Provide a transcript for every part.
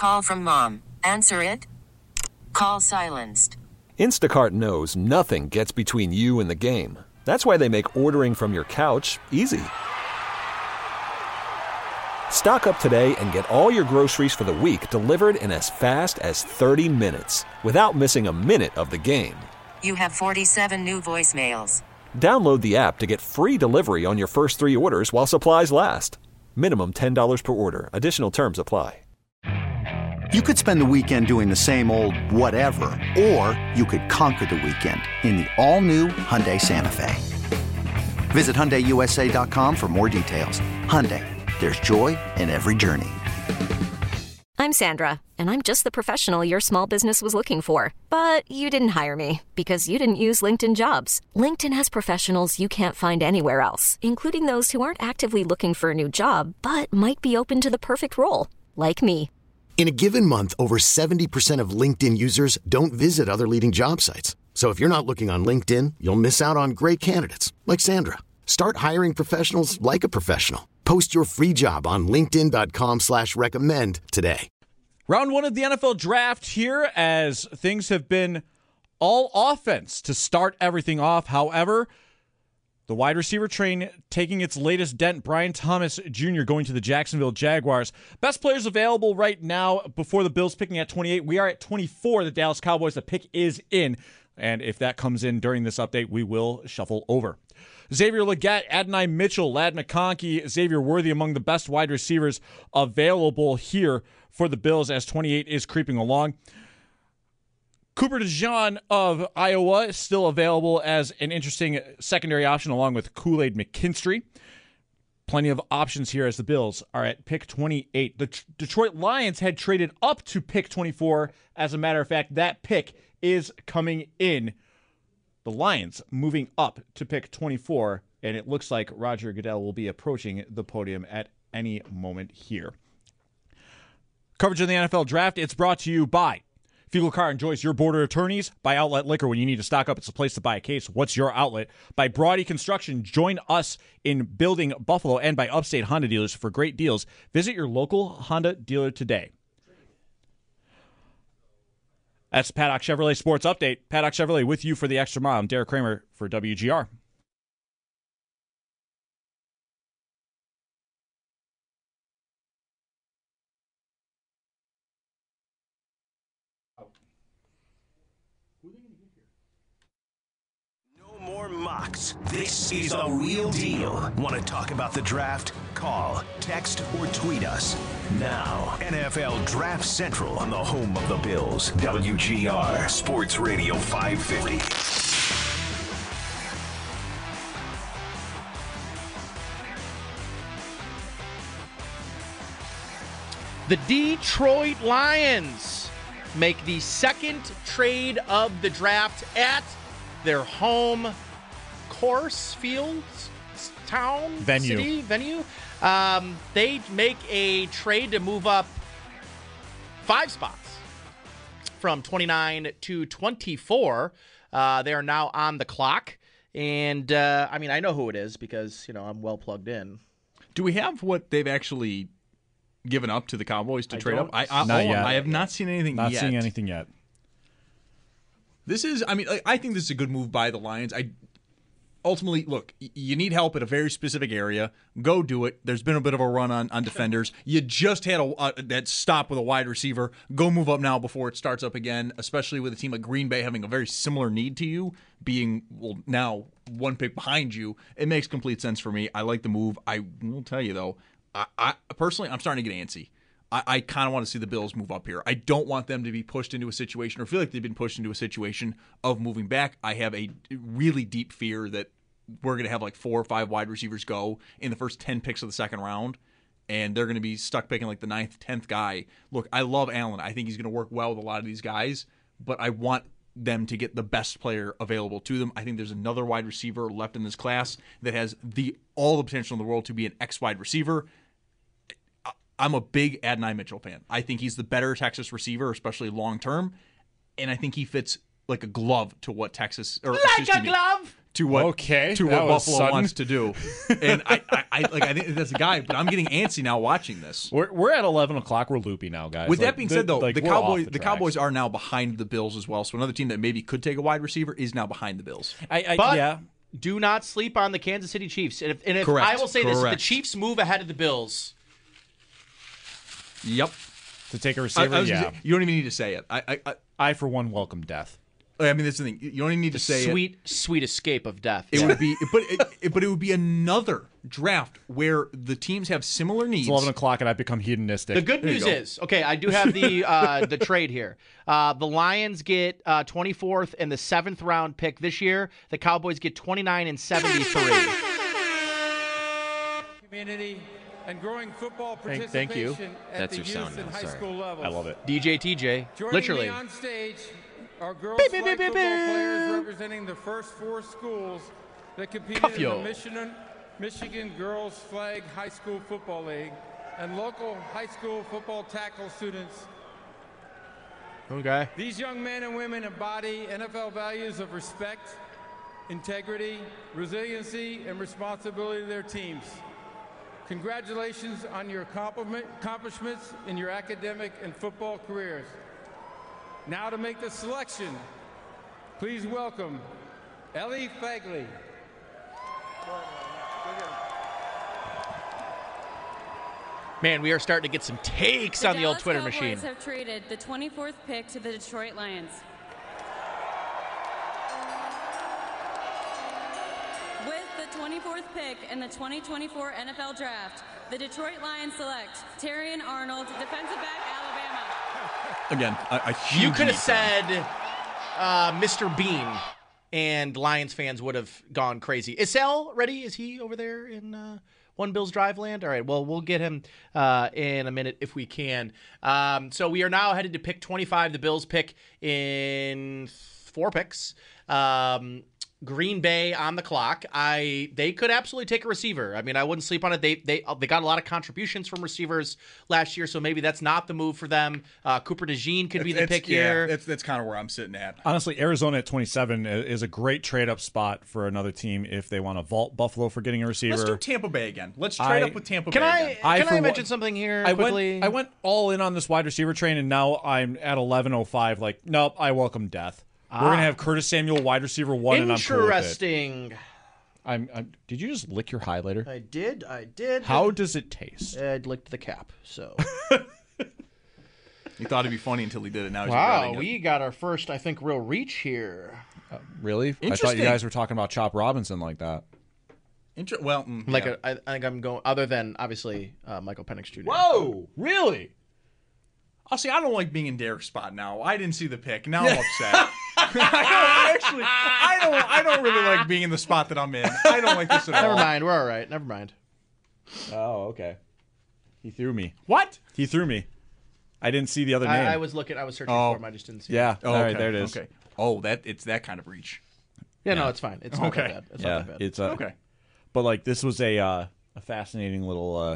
Call from mom. Answer it. Call silenced. Instacart knows nothing gets between you and the game. That's why they make ordering from your couch easy. Stock up today and get all your groceries for the week delivered in as fast as 30 minutes without missing a minute of the game. You have 47 new voicemails. Download the app to get free delivery on your first 3 orders while supplies last. Minimum $10 per order. Additional terms apply. You could spend the weekend doing the same old whatever, or you could conquer the weekend in the all-new Hyundai Santa Fe. Visit HyundaiUSA.com for more details. Hyundai, there's joy in every journey. I'm Sandra, and I'm just the professional your small business was looking for. But you didn't hire me because you didn't use LinkedIn Jobs. LinkedIn has professionals you can't find anywhere else, including those who aren't actively looking for a new job, but might be open to the perfect role, like me. In a given month, over 70% of LinkedIn users don't visit other leading job sites. So if you're not looking on LinkedIn, you'll miss out on great candidates like Sandra. Start hiring professionals like a professional. Post your free job on linkedin.com/recommend today. Round 1 of the NFL draft here, as things have been all offense to start everything off. However, the wide receiver train taking its latest dent. Brian Thomas Jr. going to the Jacksonville Jaguars. Best players available right now before the Bills picking at 28. We are at 24, the Dallas Cowboys. The pick is in. And if that comes in during this update, we will shuffle over. Xavier Legette, Adonai Mitchell, Ladd McConkey, Xavier Worthy among the best wide receivers available here for the Bills as 28 is creeping along. Cooper DeJean of Iowa is still available as an interesting secondary option along with Kool-Aid McKinstry. Plenty of options here as the Bills are at pick 28. The Detroit Lions had traded up to pick 24. As a matter of fact, that pick is coming in. The Lions moving up to pick 24, and it looks like Roger Goodell will be approaching the podium at any moment here. Coverage of the NFL Draft, it's brought to you by Fiegel Car enjoys your border attorneys. By Outlet Liquor, when you need to stock up, it's a place to buy a case. What's your outlet? By Brody Construction, join us in building Buffalo. And by Upstate Honda Dealers for great deals. Visit your local Honda dealer today. That's Paddock Chevrolet Sports Update. Paddock Chevrolet with you for the extra mile. I'm Derek Kramer for WGR. More mocks. This is a real deal. Want to talk about the draft? Call, text, or tweet us. Now, NFL Draft Central on the home of the Bills. WGR Sports Radio 550. The Detroit Lions make the second trade of the draft at their home course, fields, town, venue. City, venue. They make a trade to move up 5 spots from 29 to 24. They are now on the clock. And, I mean, I know who it is because, you know, I'm well plugged in. Do we have what they've actually given up to the Cowboys to trade up? Not yet. I have not seen anything yet. Not seeing anything yet. This is, I mean, I think this is a good move by the Lions. Ultimately, look, you need help at a very specific area. Go do it. There's been a bit of a run on defenders. You just had that stop with a wide receiver. Go move up now before it starts up again, especially with a team like Green Bay having a very similar need to you, being, well, now one pick behind you. It makes complete sense for me. I like the move. I will tell you, though, I personally, I'm starting to get antsy. I kind of want to see the Bills move up here. I don't want them to be pushed into a situation or feel like they've been pushed into a situation of moving back. I have a really deep fear that we're going to have like 4 or 5 wide receivers go in the first 10 picks of the second round, and they're going to be stuck picking like the 9th, 10th guy. Look, I love Allen. I think he's going to work well with a lot of these guys, but I want them to get the best player available to them. I think there's another wide receiver left in this class that has all the potential in the world to be an X wide receiver. I'm a big Adonai Mitchell fan. I think he's the better Texas receiver, especially long term, and I think he fits like a glove to what Texas or Like a glove. to what Okay, to that what was Buffalo sudden. wants to do. And I think that's a guy, but I'm getting antsy now watching this. We're at 11 o'clock. We're loopy now, guys. With that being said, though, the we're off Cowboys the Cowboys tracks. are now behind the Bills as well. So another team that maybe could take a wide receiver is now behind the Bills. But yeah. do not sleep on the Kansas City Chiefs. And if Correct. I will say this, if the Correct. Chiefs move ahead of the Bills, Yep. To take a receiver, I was gonna yeah. say, you don't even need to say it. I, for one, welcome death. I mean, that's the thing. You don't even need to say it. sweet escape of death. It would be, but it would be another draft where the teams have similar needs. It's 11 o'clock, and I've become hedonistic. The good news is, okay, I do have the trade here. The Lions get 24th and the 7th round pick this year. The Cowboys get 29 and 73. Community and growing football Thank participation you. at That's the your youth sound and now, high sorry. school levels. I love it. DJ TJ, Joining literally. me on stage are girls Beep, flag beep, beep, football beep, players beep. representing the first 4 schools that competed Cuff in yo. the Michigan Girls Flag High School Football League and local high school football tackle students. Okay. These young men and women embody NFL values of respect, integrity, resiliency, and responsibility to their teams. Congratulations on your accomplishments in your academic and football careers. Now to make the selection, please welcome Ellie Fagley. Man, we are starting to get some takes on the old Twitter Dallas machine. Cowboys have traded the 24th pick to the Detroit Lions. With the 24th pick in the 2024 NFL Draft, the Detroit Lions select Terrion Arnold, defensive back, Alabama. Again, a huge You could have need for them. said Mr. Bean, and Lions fans would have gone crazy. Is Sal ready? Is he over there in One Bills Drive land? All right, well, we'll get him in a minute if we can. So we are now headed to pick 25. The Bills pick in 4 picks. Green Bay on the clock. They could absolutely take a receiver. I mean, I wouldn't sleep on it. They got a lot of contributions from receivers last year, so maybe that's not the move for them. Cooper DeJean could be the pick here. That's kind of where I'm sitting at. Honestly, Arizona at 27 is a great trade-up spot for another team if they want to vault Buffalo for getting a receiver. Let's do Tampa Bay again. Let's trade up with Tampa Bay again. Can I mention something here quickly? I went all in on this wide receiver train, and now I'm at 11:05. Like, nope, I welcome death. We're going to have Curtis Samuel, wide receiver 1, and I'm cool with it. Interesting. Did you just lick your highlighter? I did. How does it taste? I licked the cap, so. He thought it'd be funny until he did it. Now he's Wow, regretting it. we got our first, I think, real reach here. Really? I thought Interesting. you guys were talking about Chop Robinson like that. I think I'm going, other than, obviously, Michael Penix Jr. Whoa, really? I'll see. I don't like being in Derek's spot now. I didn't see the pick. Now I'm upset. I don't really like being in the spot that I'm in. I don't like this at all. Never mind. We're all right. Never mind. Oh, okay. He threw me. What? He threw me. I didn't see the other name. I was searching for him. I just didn't see Yeah. it. All right, there it is. Okay. Oh, it's that kind of reach. Yeah, no, it's fine. It's not that bad. It's yeah, not that bad. it's Okay. But like this was a fascinating little.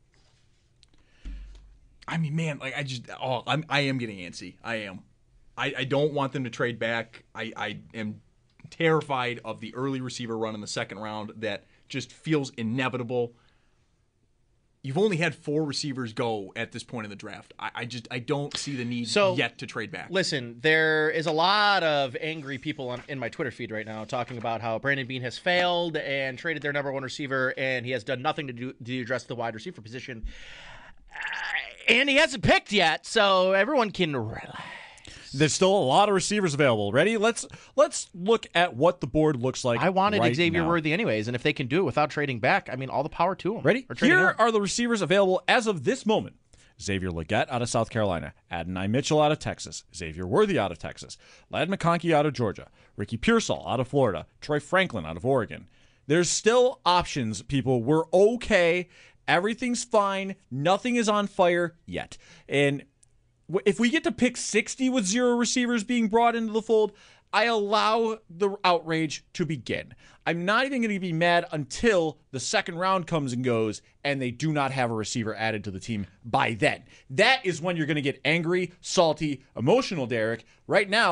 I mean, man, like I am getting antsy. I am. I don't want them to trade back. I am terrified of the early receiver run in the second round that just feels inevitable. You've only had 4 receivers go at this point in the draft. I don't see the need yet to trade back. Listen, there is a lot of angry people in my Twitter feed right now talking about how Brandon Beane has failed and traded their number 1 receiver, and he has done nothing to address the wide receiver position. And he hasn't picked yet, so everyone can relax. There's still a lot of receivers available. Ready? Let's look at what the board looks like. I wanted right Xavier now. Worthy anyways, and if they can do it without trading back, I mean, all the power to them. Ready? Or trading Here up. are the receivers available as of this moment. Xavier Legette out of South Carolina, Adonai Mitchell out of Texas, Xavier Worthy out of Texas, Ladd McConkey out of Georgia, Ricky Pearsall out of Florida, Troy Franklin out of Oregon. There's still options, people. We're okay. Everything's fine. Nothing is on fire yet. And if we get to pick 60 with 0 receivers being brought into the fold, I allow the outrage to begin. I'm not even going to be mad until the second round comes and goes and they do not have a receiver added to the team by then. That is when you're going to get angry, salty, emotional, Derek. Right now,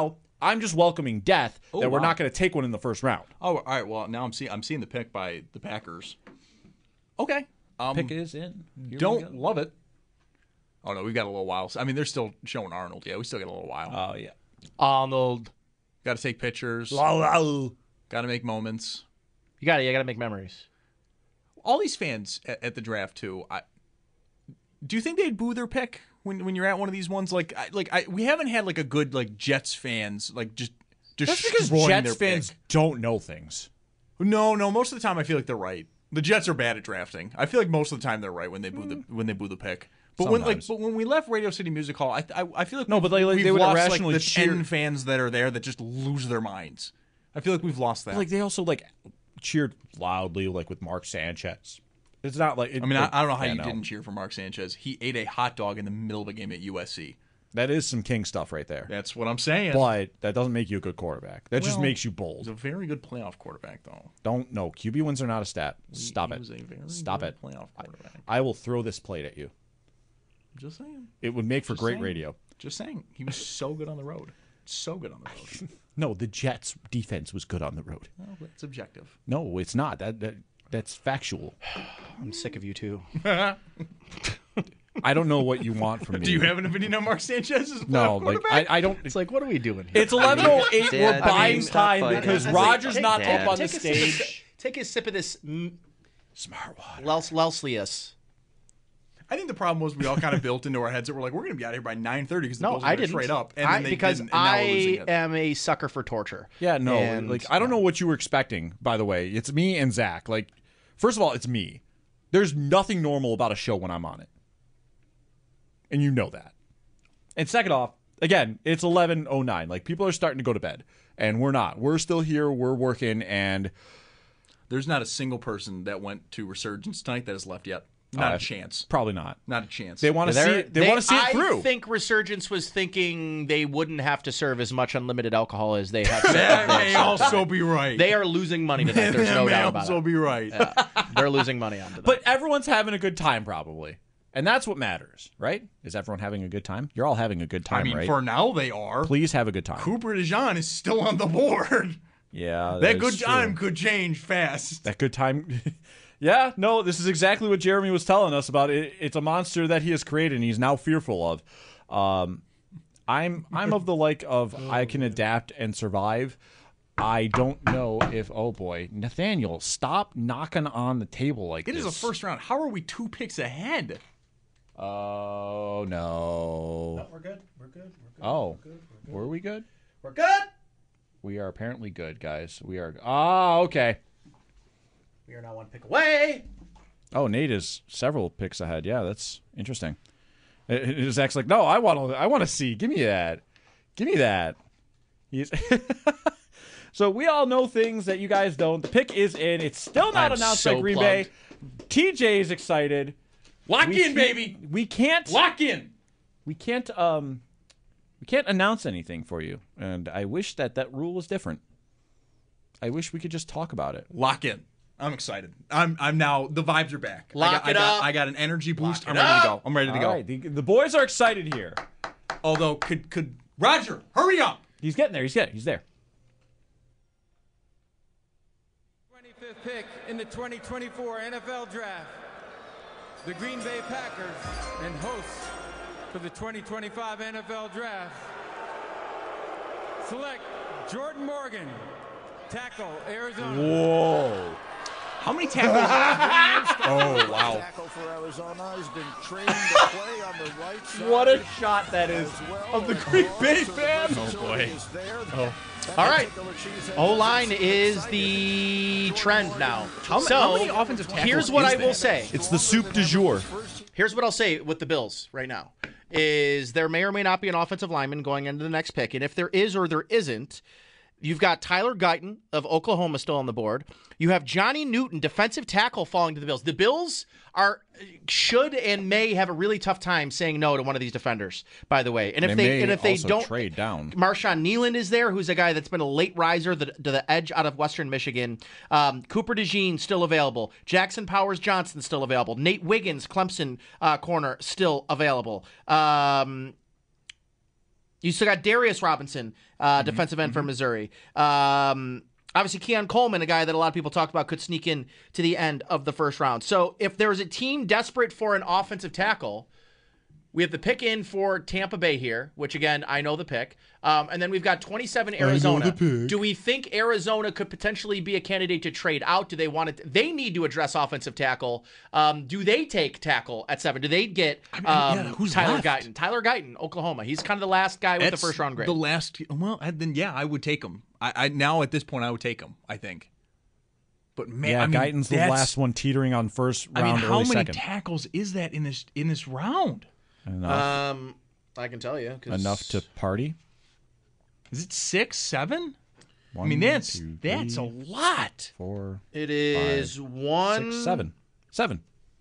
I'm just welcoming death that we're wow. not going to take one in the first round. Oh, all right. Well, now I'm seeing the pick by the Packers. Okay. Pick is in. Here Don't love it. Oh, no, we've got a little while. I mean, they're still showing Arnold. Yeah, we still got a little while. Oh, yeah. Arnold. Got to take pictures. Got to make moments. You got to make memories. All these fans at the draft, too, do you think they'd boo their pick when you're at one of these ones? We haven't had like a good like Jets fans just That's because destroying Jets their fans pick. don't know things. No. Most of the time, I feel like they're right. The Jets are bad at drafting. I feel like most of the time they're right when they boo the pick. But when we left Radio City Music Hall, I feel like No, but we've they would lost irrationally the cheer. 10 fans that are there that just lose their minds. I feel like we've lost that. Like they also cheered loudly with Mark Sanchez. It's not like I don't know how you didn't cheer for Mark Sanchez. He ate a hot dog in the middle of a game at USC. That is some king stuff right there. That's what I'm saying. But that doesn't make you a good quarterback. That just makes you bold. He's a very good playoff quarterback, though. QB wins are not a stat. Stop He it. was a very Stop good it. playoff quarterback. I will throw this plate at you. Just saying. It would make for Just great saying. radio. Just saying. He was so good on the road. So good on the road. No, the Jets' defense was good on the road. Well, that's objective. No, it's not. That's factual. I'm sick of you too. I don't know what you want from me. Do you have an opinion on Mark Sanchez as a No, quarterback? I don't. It's like, what are we doing here? It's 11:08. We're buying time fighting. because Dad. Roger's not Dad. up on the Take a sip of stage. Take a sip of this Smart water. Lelslius. I think the problem was we all kind of built into our heads that we're like, we're going to be out here by 9:30 because the Bills are I going to didn't. trade up. And then they because didn't, and now we're losing it. am a sucker for torture. Yeah, no. And, I don't know what you were expecting, by the way. It's me and Zach. First of all, it's me. There's nothing normal about a show when I'm on it. And you know that. And second off, again, it's 11:09. People are starting to go to bed. And we're not. We're still here. We're working. And there's not a single person that went to Resurgence tonight that has left yet. Not a chance. Probably not. Not a chance. They want to see it. They want to see it through. I think Resurgence was thinking they wouldn't have to serve as much unlimited alcohol as they have. That may also be right. They are losing money tonight. There's no doubt about it. That may also be right. Yeah, they're losing money on tonight. But everyone's having a good time, probably. And that's what matters, right? Is everyone having a good time? You're all having a good time, right? For now they are. Please have a good time. Cooper DeJean is still on the board. Yeah, that good time could change fast. That good time. Yeah, no, this is exactly what Jeremy was telling us about. It's a monster that he has created and he's now fearful of. I'm of the I can adapt and survive. I don't know if, oh boy, Nathaniel, stop knocking on the table like this. It is a first round. How are we 2 picks ahead? Oh, no. No, we're good. We're good. Oh, were we good? We're good. We are apparently good, guys. We are. Oh, okay. We are now 1 pick away. Oh, Nate is several picks ahead. Yeah, that's interesting. Zach's like, no, I want to see. Give me that. Give me that. He's So we all know things that you guys don't. The pick is in. It's still not announced by Green Bay. TJ is excited. Lock in, baby. We can't lock in. We can't announce anything for you, and I wish that rule was different. I wish we could just talk about it. Lock in. I'm excited. I'm now. The vibes are back. Lock it up. I got an energy boost. I'm ready to go. I'm ready to go. All right, the boys are excited here. Although, could Roger hurry up? He's getting there. He's there. 25th pick in the 2024 NFL Draft, the Green Bay Packers and hosts for the 2025 NFL Draft select Jordan Morgan, tackle, Arizona. Whoa. How many tackles? Oh, wow. Tackle for Arizona has been trained to play on the right side. What a shot that is of the Green Bay fan. Oh, boy. Oh. All right. O-line is the trend now. How many offensive tackles here's what is I will that? say. It's the soup du jour. Here's what I'll say with the Bills right now is there may or may not be an offensive lineman going into the next pick. And if there is or there isn't, you've got Tyler Guyton of Oklahoma still on the board. You have Johnny Newton, defensive tackle, falling to the Bills. The Bills should and may have a really tough time saying no to one of these defenders, by the way. And if they don't trade down, Marshawn Nealand is there, who's a guy that's been a late riser to the edge out of Western Michigan. Cooper DeJean still available. Jackson Powers Johnson still available. Nate Wiggins, Clemson corner, still available. You still got Darius Robinson, defensive end for Missouri. Obviously, Keon Coleman, a guy that a lot of people talked about, could sneak in to the end of the first round. So if there was a team desperate for an offensive tackle, we have the pick in for Tampa Bay here, which, again, I know the pick. And then we've got 27 Arizona. Do we think Arizona could potentially be a candidate to trade out? Do they want it? They need to address offensive tackle. Do they take tackle at 7? Do they get who's Tyler left? Guyton? Tyler Guyton, Oklahoma. He's kind of the last guy with the first round grade. The last, well, then yeah, I would take him. I now at this point I would take him. I think. But man, Guyton's the last one teetering on first round. how many second. tackles is that in this round? Enough. I can tell you. Enough to party? Is it 6, 7? One, that's two, a three, lot. 4. It is 5, 1, 6, 7. 7.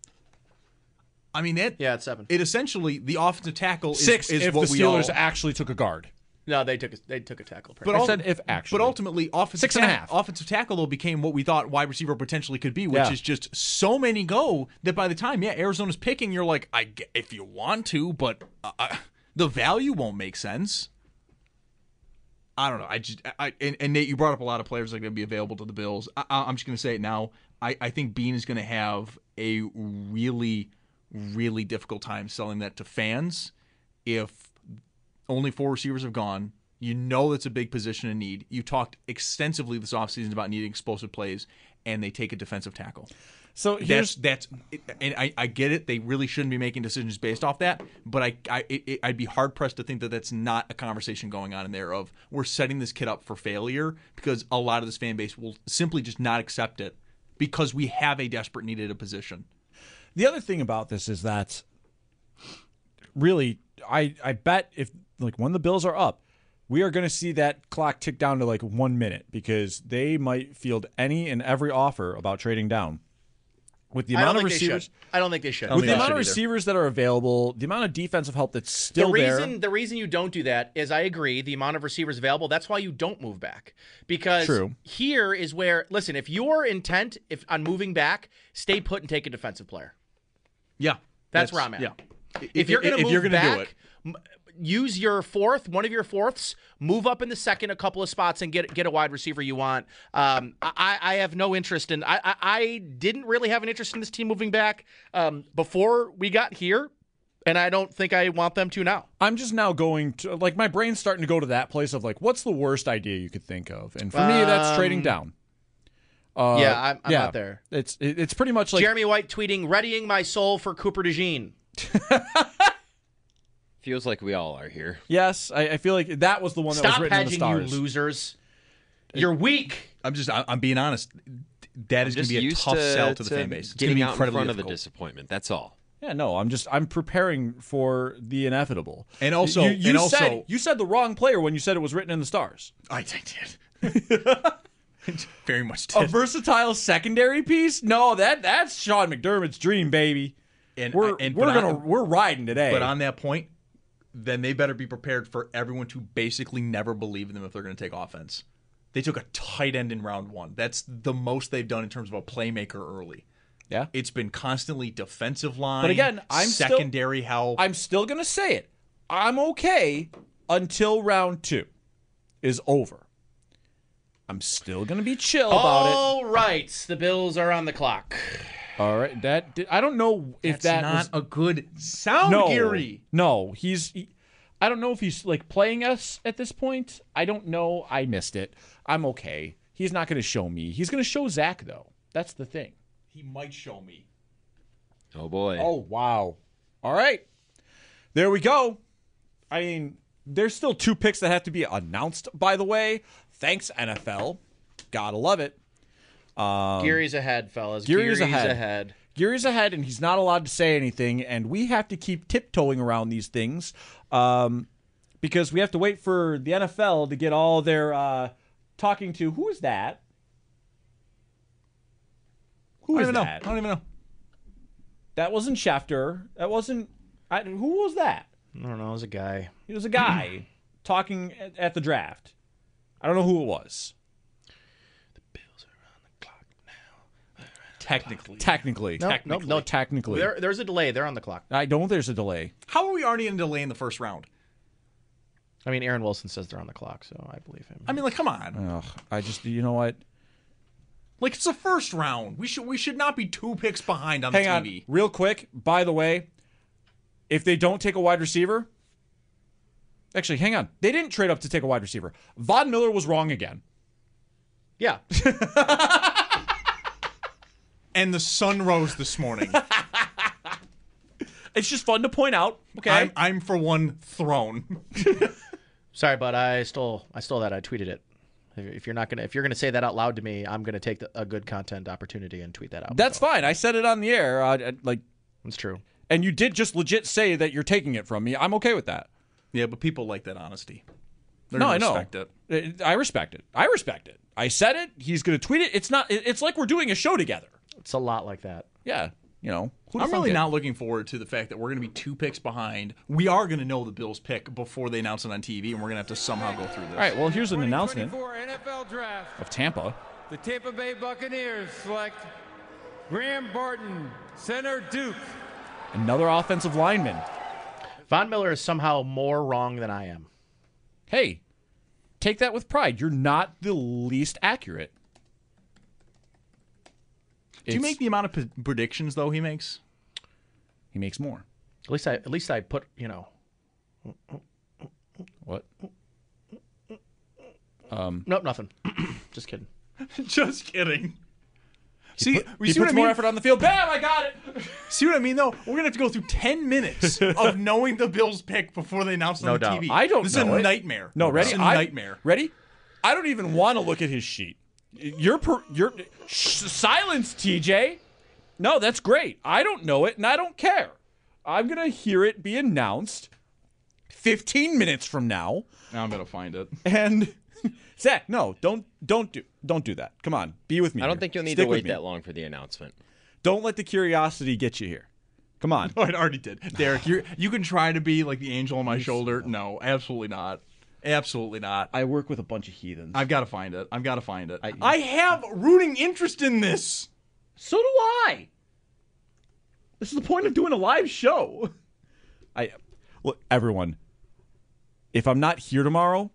It's 7. It essentially the offensive tackle 6 is if what the we Steelers all, actually took a guard. No, they took a tackle. But I said if actually. But ultimately, offensive 6.5. Offensive tackle though became what we thought wide receiver potentially could be, which is just so many go that by the time Arizona's picking, you're like, if you want to, but the value won't make sense. I don't know. And Nate, you brought up a lot of players that are going to be available to the Bills. I'm just going to say it now. I think Bean is going to have a really, really difficult time selling that to fans if only 4 receivers have gone. You know that's a big position in need. You talked extensively this offseason about needing explosive plays, and they take a defensive tackle. So and I get it. They really shouldn't be making decisions based off that, but I'd be hard-pressed to think that that's not a conversation going on in there of we're setting this kid up for failure because a lot of this fan base will simply just not accept it because we have a desperate need at a position. The other thing about this is that really I bet if when the Bills are up, we are going to see that clock tick down to 1 minute because they might field any and every offer about trading down. With the amount of receivers, I don't think they should. With the amount of receivers that are available, the amount of defensive help that's still there. The reason you don't do that is, I agree, the amount of receivers available. That's why you don't move back. Because here is where, listen, if your intent on moving back, stay put and take a defensive player. Yeah, that's where I'm at. Yeah. If you're going to move back, use your one of your fourths, move up in the second a couple of spots and get a wide receiver you want. I have no interest in I didn't really have an interest in this team moving back before we got here, and I don't think I want them to now. I'm just now going to my brain's starting to go to that place of what's the worst idea you could think of? And for me that's trading down. I'm not there. It's pretty much Jeremy White tweeting, readying my soul for Cooper DeJean. Feels like we all are here. Yes, I feel like that was the one that was written in the stars. Stop hedging, you losers. You're weak. I'm being honest. That is going to be a tough sell to the fan base. It's getting be out in front difficult. of the disappointment. That's all. Yeah, no, I'm preparing for the inevitable. And also, you said the wrong player when you said it was written in the stars. I did. Very much did. A versatile secondary piece? No, that's Sean McDermott's dream, baby. And we're riding today. But on that point, then they better be prepared for everyone to basically never believe in them if they're going to take offense. They took a tight end in round 1. That's the most they've done in terms of a playmaker early. Yeah. It's been constantly defensive line, but again, secondary help. I'm still going to say it. I'm okay until round 2 is over. I'm still going to be chill about it. All right. The Bills are on the clock. All right, I don't know if that's not a good sound, Gary. No, I don't know if he's playing us at this point. I don't know. I missed it. I'm okay. He's not going to show me. He's going to show Zach though. That's the thing. He might show me. Oh boy. Oh wow. All right. There we go. I mean, there's still 2 picks that have to be announced. By the way, thanks NFL. Gotta love it. Gary's ahead, fellas. Gary's ahead. Gary's ahead, and he's not allowed to say anything, and we have to keep tiptoeing around these things because we have to wait for the NFL to get all their talking to. Who is that? Who is that? I don't even know. That wasn't Schefter. That wasn't. Who was that? I don't know. It was a guy. He was a guy talking at the draft. I don't know who it was. Technically. No, technically. There's a delay. They're on the clock. I don't. There's a delay. How are we already in delay in the first round? I mean, Aaron Wilson says they're on the clock, so I believe him. I mean, like, come on. You know what? Like, it's the first round. We should not be 2 picks behind on Hang the on, TV. real quick. By the way, if they don't take a wide receiver, actually, hang on. They didn't trade up to take a wide receiver. Von Miller was wrong again. Yeah. And the sun rose this morning. It's just fun to point out. Okay, I'm for one thrown. Sorry, but I stole that. I tweeted it. If you're gonna say that out loud to me, I'm gonna take a good content opportunity and tweet that out. That's fine. I said it on the air. That's true. And you did just legit say that you're taking it from me. I'm okay with that. Yeah, but people like that honesty. I know. Respect it. I respect it. I said it. He's gonna tweet it. It's not. It's like we're doing a show together. It's a lot like that. Yeah. I'm really not looking forward to the fact that we're going to be 2 picks behind. We are going to know the Bills' pick before they announce it on TV, and we're going to have to somehow go through this. All right, well, here's an announcement NFL Draft of Tampa. The Tampa Bay Buccaneers select Graham Barton, center, Duke. Another offensive lineman. Von Miller is somehow more wrong than I am. Hey, take that with pride. You're not the least accurate. Do you make the amount of predictions though he makes? He makes more. At least I put, What? Nope, nothing. Just kidding. Just kidding. He puts more effort on the field. Bam! I got it. See what I mean, though? We're gonna have to go through 10 minutes of knowing the Bills' pick before they announce it on the TV. I don't. This is a nightmare. No, ready? This is a nightmare. Ready? I don't even want to look at his sheet. Silence, TJ. No, that's great. I don't know it, and I don't care. I'm gonna hear it be announced 15 minutes from now. Now I'm gonna find it. And Zach, no, don't do that. Come on, be with me. I don't here. think you'll need Stick to with wait me. that long for the announcement. Don't let the curiosity get you here. Come on. Oh, it already did. Derek, you can try to be like the angel on my shoulder. No, absolutely not. Absolutely not. I work with a bunch of heathens. I've got to find it. I have rooting interest in this. So do I. This is the point of doing a live show. Look, everyone, if I'm not here tomorrow,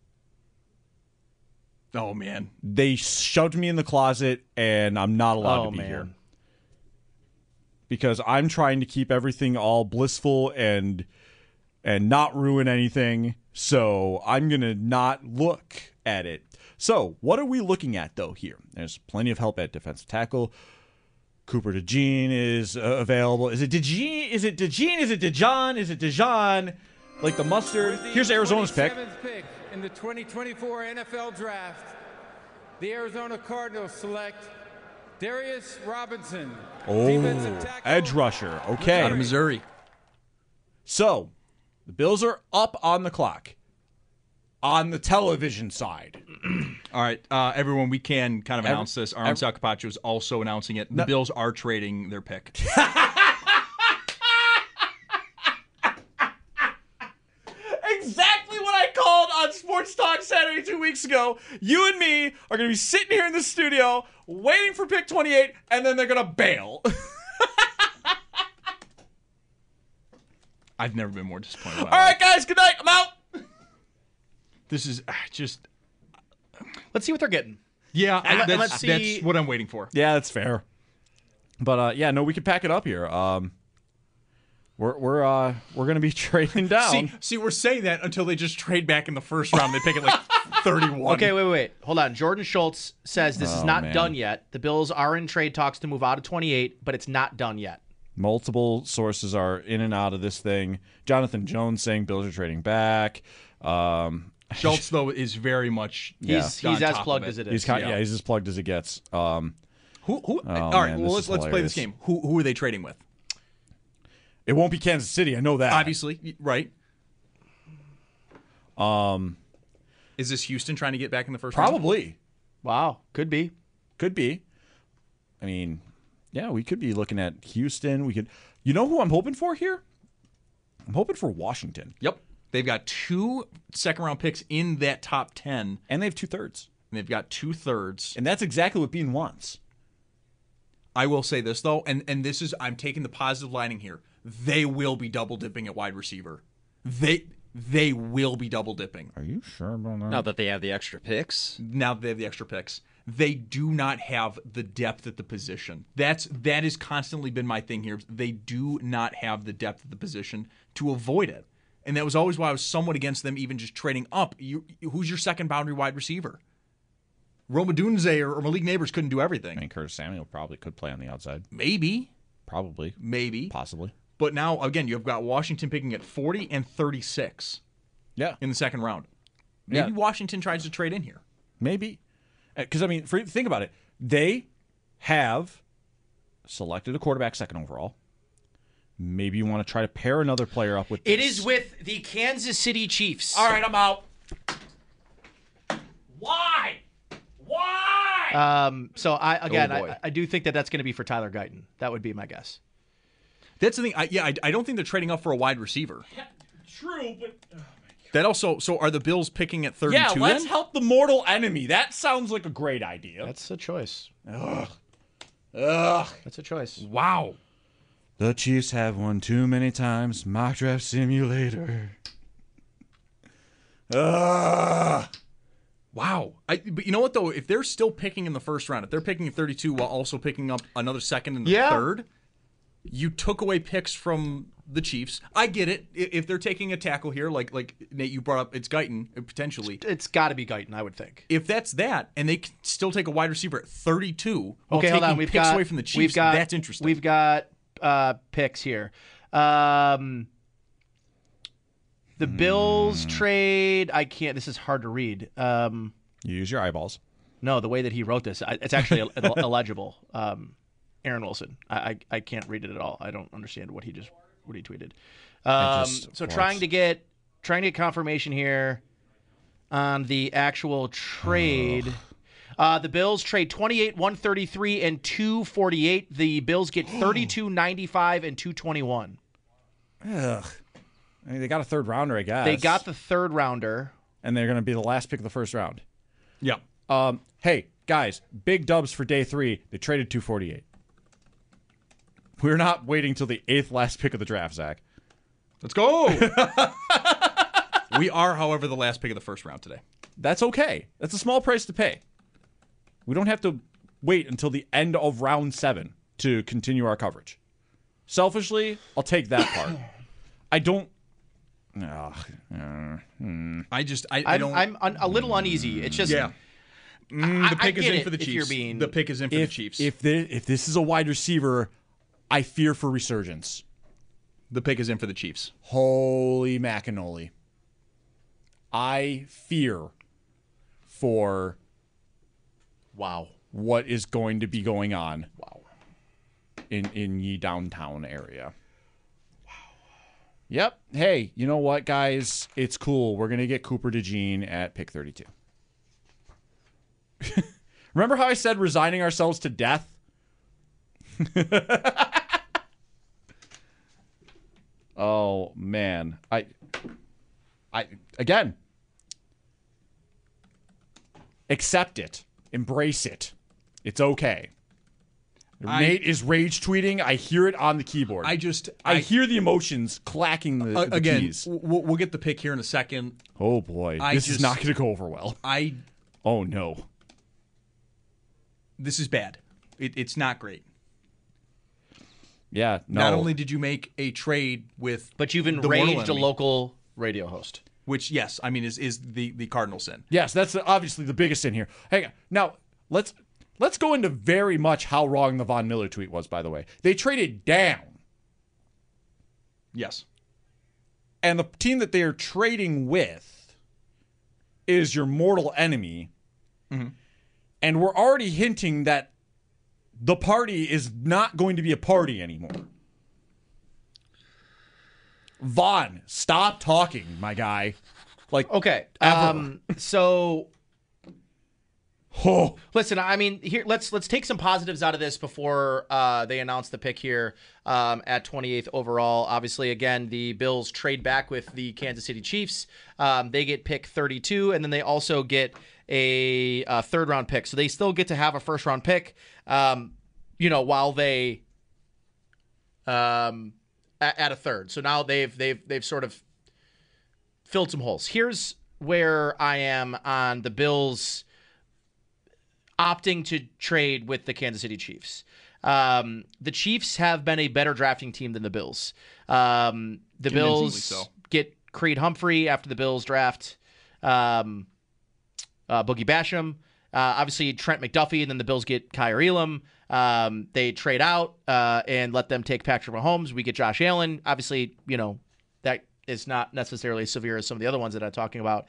oh man, they shoved me in the closet and I'm not allowed to be here. Because I'm trying to keep everything all blissful and not ruin anything. So I'm going to not look at it. So what are we looking at, though, here? There's plenty of help at defensive tackle. Cooper DeJean is available. Is it DeJean? Is it DeJean? Is it DeJohn? Is it DeJohn? Like the mustard? Here's Arizona's pick. Pick in the 2024 NFL Draft, the Arizona Cardinals select Darius Robinson. Edge rusher. Okay. Out of Missouri. So, the Bills are up on the clock. On the television side. All right, everyone, we can kind of announce this. Aaron Sal Capaccio is also announcing it. The Bills are trading their pick. Exactly what I called on Sports Talk Saturday 2 weeks ago. You and me are going to be sitting here in the studio waiting for pick 28, and then they're going to bail. I've never been more disappointed. All right, guys, good night. I'm out. This is just... Let's see what they're getting. Yeah, let's see. That's what I'm waiting for. Yeah, that's fair. But, yeah, no, we can pack it up here. We're going to be trading down. See, we're saying that until they just trade back in the first round. They pick it like 31. Okay, wait. Hold on. Jordan Schultz says this is not done yet. The Bills are in trade talks to move out of 28, but it's not done yet. Multiple sources are in and out of this thing. Jonathan Jones saying Bills are trading back. Schultz, though, is very much he's as plugged as it is. He's as plugged as it gets. All right, well, let's play this game. Who are they trading with? It won't be Kansas City. I know that. Obviously, right. Is this Houston trying to get back in the first round? Probably. Wow. Could be. I mean, yeah, we could be looking at Houston. We could. You know who I'm hoping for here? I'm hoping for Washington. Yep. They've got 2 second-round picks in that top 10. And they have 2/3. And they've got 2/3. And that's exactly what Bean wants. I will say this, though, and I'm taking the positive lining here. They will be double-dipping at wide receiver. they will be double dipping. Are you sure about that? Now that they have the extra picks. Now that they have the extra picks. They do not have the depth at the position. That has constantly been my thing here. They do not have the depth at the position to avoid it. And that was always why I was somewhat against them even just trading up. Who's your second boundary wide receiver? Rome Odunze or Malik Neighbors couldn't do everything. I mean, Curtis Samuel probably could play on the outside. Maybe. Probably. Maybe. Possibly. But now, again, you've got Washington picking at 40 and 36 in the second round. Maybe Washington tries to trade in here. Maybe. Because, I mean, think about it. They have selected a quarterback second overall. Maybe you want to try to pair another player up with this. It is with the Kansas City Chiefs. All right, I'm out. Why? So, I do think that's going to be for Tyler Guyton. That would be my guess. That's the thing. I don't think they're trading up for a wide receiver. Yeah, true, but... That also, so are the Bills picking at 32 Yeah, let's then? help the mortal enemy. That sounds like a great idea. That's a choice. Ugh. That's a choice. Wow. The Chiefs have won too many times. Mock Draft Simulator. Wow. But you know what, though? If they're still picking in the first round, if they're picking at 32 while also picking up another second and the third, you took away picks from the Chiefs. I get it. If they're taking a tackle here, like Nate, you brought up, it's Guyton, potentially. It's got to be Guyton, I would think. If that's that, and they can still take a wide receiver at 32 while okay, taking hold on. picks away from the Chiefs, that's interesting. We've got picks here. The Bills trade, I can't, this is hard to read. You use your eyeballs. No, the way that he wrote this, it's actually illegible. Aaron Wilson. I can't read it at all. I don't understand what he tweeted. Trying to get confirmation here on the actual trade. The Bills trade 28, 133, and 248. The Bills get 32, 95, and 221. Ugh. I mean, they got a third rounder, I guess. They got the third rounder. And they're going to be the last pick of the first round. Yeah. Hey, guys, big dubs for day 3. They traded 248. We're not waiting till the 8th last pick of the draft, Zach. Let's go. We are, however, the last pick of the first round today. That's okay. That's a small price to pay. We don't have to wait until the end of round 7 to continue our coverage. Selfishly, I'll take that part. I don't. I'm a little uneasy. It's just the pick is in for the Chiefs. The pick is in for the Chiefs. If this is a wide receiver, I fear for resurgence. The pick is in for the Chiefs. Holy macanoli. I fear for what is going to be going on in ye downtown area. Yep. Hey, you know what, guys? It's cool. We're going to get Cooper DeJean at pick 32. Remember how I said resigning ourselves to death? Oh, man. I again, accept it. Embrace it. It's okay. Nate is rage tweeting. I hear it on the keyboard. I hear the emotions clacking the keys. We'll get the pick here in a second. Oh boy, this is not going to go over well. Oh no, this is bad. It's not great. Yeah, no. Not only did you make a trade with, but you've enraged a local radio host. Which, yes, I mean is the cardinal sin. Yes, that's obviously the biggest sin here. Hey, now Let's go into very much how wrong the Von Miller tweet was, by the way. They traded down. Yes. And the team that they are trading with is your mortal enemy. Mm-hmm. And we're already hinting that the party is not going to be a party anymore. Von, stop talking, my guy. Like, okay. So... Listen, I mean, here let's take some positives out of this before they announce the pick here at 28th overall. Obviously, again, the Bills trade back with the Kansas City Chiefs. They get pick 32, and then they also get a third round pick. So they still get to have a first round pick. While they at a third. So now they've sort of filled some holes. Here's where I am on the Bills opting to trade with the Kansas City Chiefs. The Chiefs have been a better drafting team than the Bills. The Bills get Creed Humphrey after the Bills draft Boogie Basham. Obviously, Trent McDuffie, and then the Bills get Kyle Elam. They trade out and let them take Patrick Mahomes. We get Josh Allen. Obviously, that is not necessarily as severe as some of the other ones that I'm talking about.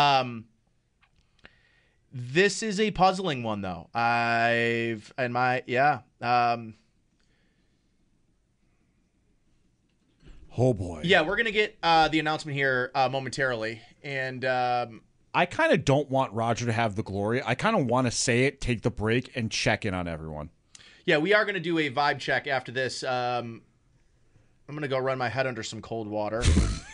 This is a puzzling one, though. Oh boy. Yeah, we're gonna get the announcement here momentarily, and I kind of don't want Roger to have the glory. I kind of want to say it, take the break, and check in on everyone. Yeah, we are gonna do a vibe check after this. I'm gonna go run my head under some cold water.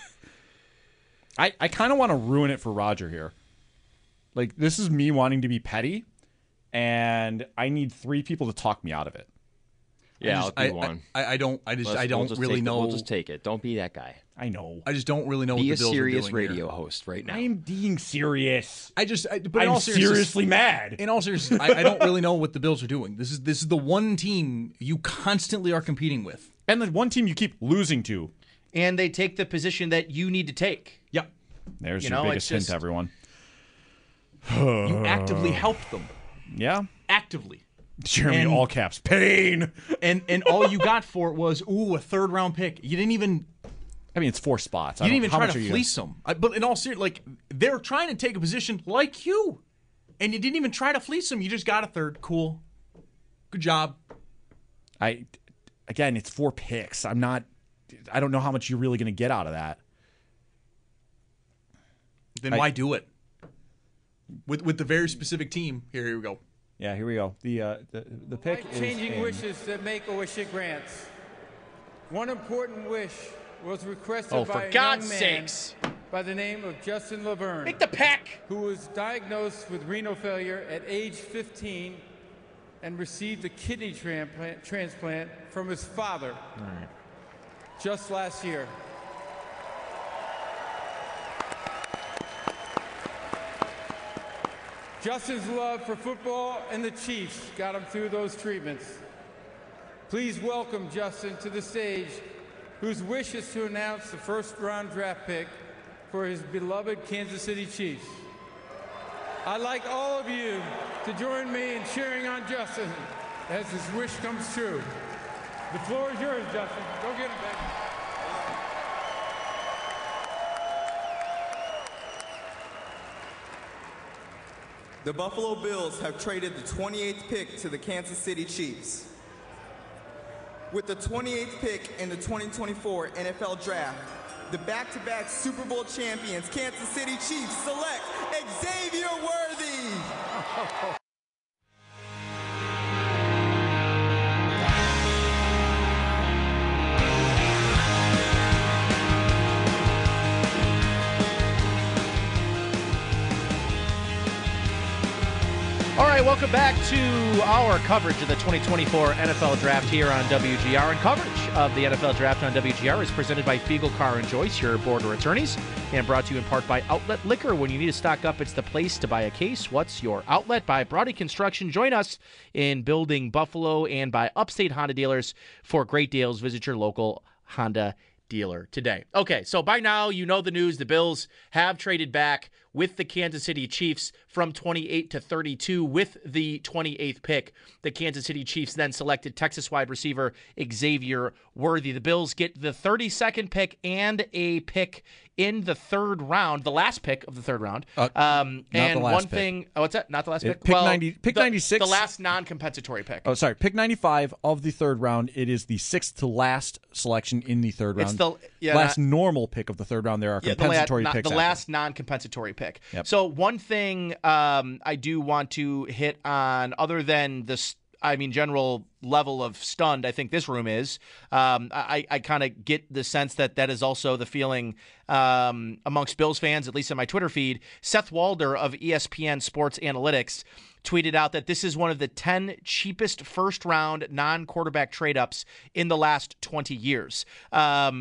I kind of want to ruin it for Roger here. Like, this is me wanting to be petty, and I need 3 people to talk me out of it. Yeah, I'll do one. I don't really know. We'll just take it. Don't be that guy. I know. I just don't really know what be the Bills a serious are doing radio here. host right now. I am being serious. I'm seriously mad. In all seriousness, I don't really know what the Bills are doing. This is the one team you constantly are competing with, and the one team you keep losing to, and they take the position that you need to take. Yep. There's your biggest hint, everyone. You actively helped them. Yeah. Actively. Jeremy, all caps, pain. And all you got for it was, a third-round pick. You didn't even... I mean, it's 4 spots. You didn't even try to fleece them. But in all seriousness, they're trying to take a position like you. And you didn't even try to fleece them. You just got a third. Cool. Good job. Again, it's 4 picks. I don't know how much you're really going to get out of that. Then why do it? With the very specific team. Here we go. Yeah, here we go. The pick is changing wishes that Make-A-Wish grants. One important wish was requested by a young man by the name of Justin Laverne. Make the pick! Who was diagnosed with renal failure at age 15 and received a kidney transplant from his father just last year. Justin's love for football and the Chiefs got him through those treatments. Please welcome Justin to the stage, whose wish is to announce the first-round draft pick for his beloved Kansas City Chiefs. I'd like all of you to join me in cheering on Justin as his wish comes true. The floor is yours, Justin. Go get him, baby. The Buffalo Bills have traded the 28th pick to the Kansas City Chiefs. With the 28th pick in the 2024 NFL Draft, the back-to-back Super Bowl champions Kansas City Chiefs select Xavier Worthy. All right, welcome back to our coverage of the 2024 NFL Draft here on WGR. And coverage of the NFL Draft on WGR is presented by Fiegel Car and Joyce, your border attorneys, and brought to you in part by Outlet Liquor. When you need to stock up, it's the place to buy a case. What's your outlet? By Brody Construction. Join us in building Buffalo, and by Upstate Honda Dealers for great deals. Visit your local Honda dealer today. Okay, so by now you know the news. The Bills have traded back with the Kansas City Chiefs from 28 to 32 with the 28th pick. The Kansas City Chiefs then selected Texas wide receiver Xavier Worthy. The Bills get the 32nd pick and a pick in the 3rd round, the last pick of the 3rd round. And one pick. thing, what's that? Not the last pick? Pick 96. The last non-compensatory pick. Oh, sorry. Pick 95 of the 3rd round. It is the 6th to last selection in the 3rd round. It's normal pick of the 3rd round. There are compensatory picks. The last non-compensatory pick. Yep. So one thing I do want to hit on, other than this, general level of stunned I think this room is, I kind of get the sense that is also the feeling amongst Bills fans, at least in my Twitter feed. Seth Walder of ESPN Sports Analytics tweeted out that this is one of the 10 cheapest first-round non-quarterback trade-ups in the last 20 years.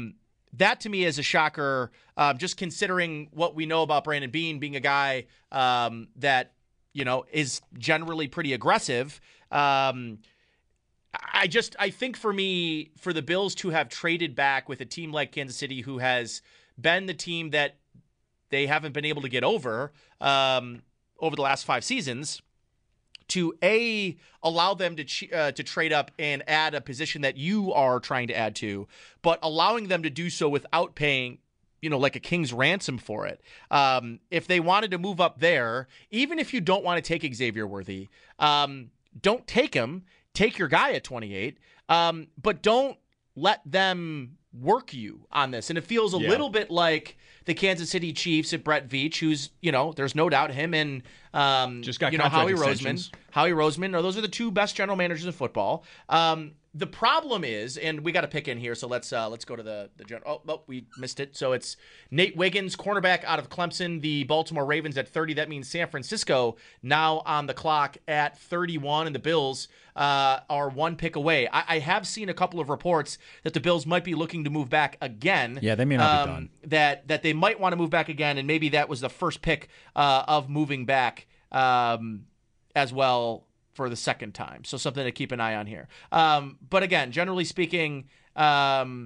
That to me is a shocker, just considering what we know about Brandon Beane being a guy that, is generally pretty aggressive. I think for me, for the Bills to have traded back with a team like Kansas City, who has been the team that they haven't been able to get over the last 5 seasons, to allow them to trade up and add a position that you are trying to add to, but allowing them to do so without paying, like a king's ransom for it. If they wanted to move up there, even if you don't want to take Xavier Worthy, don't take him. Take your guy at 28, but don't let them work you on this. And it feels a little bit like the Kansas City Chiefs at Brett Veach, who's, there's no doubt him and just got Howie Roseman. Those are the 2 best general managers in football. The problem is, and we got to pick in here, so let's go to the general. Oh, we missed it. So it's Nate Wiggins, cornerback out of Clemson, the Baltimore Ravens at 30. That means San Francisco now on the clock at 31, and the Bills are 1 pick away. I have seen a couple of reports that the Bills might be looking to move back again. Yeah, they may not be done. That they might want to move back again, and maybe that was the first pick of moving back as well for the second time. So something to keep an eye on here. But again, generally speaking, hey,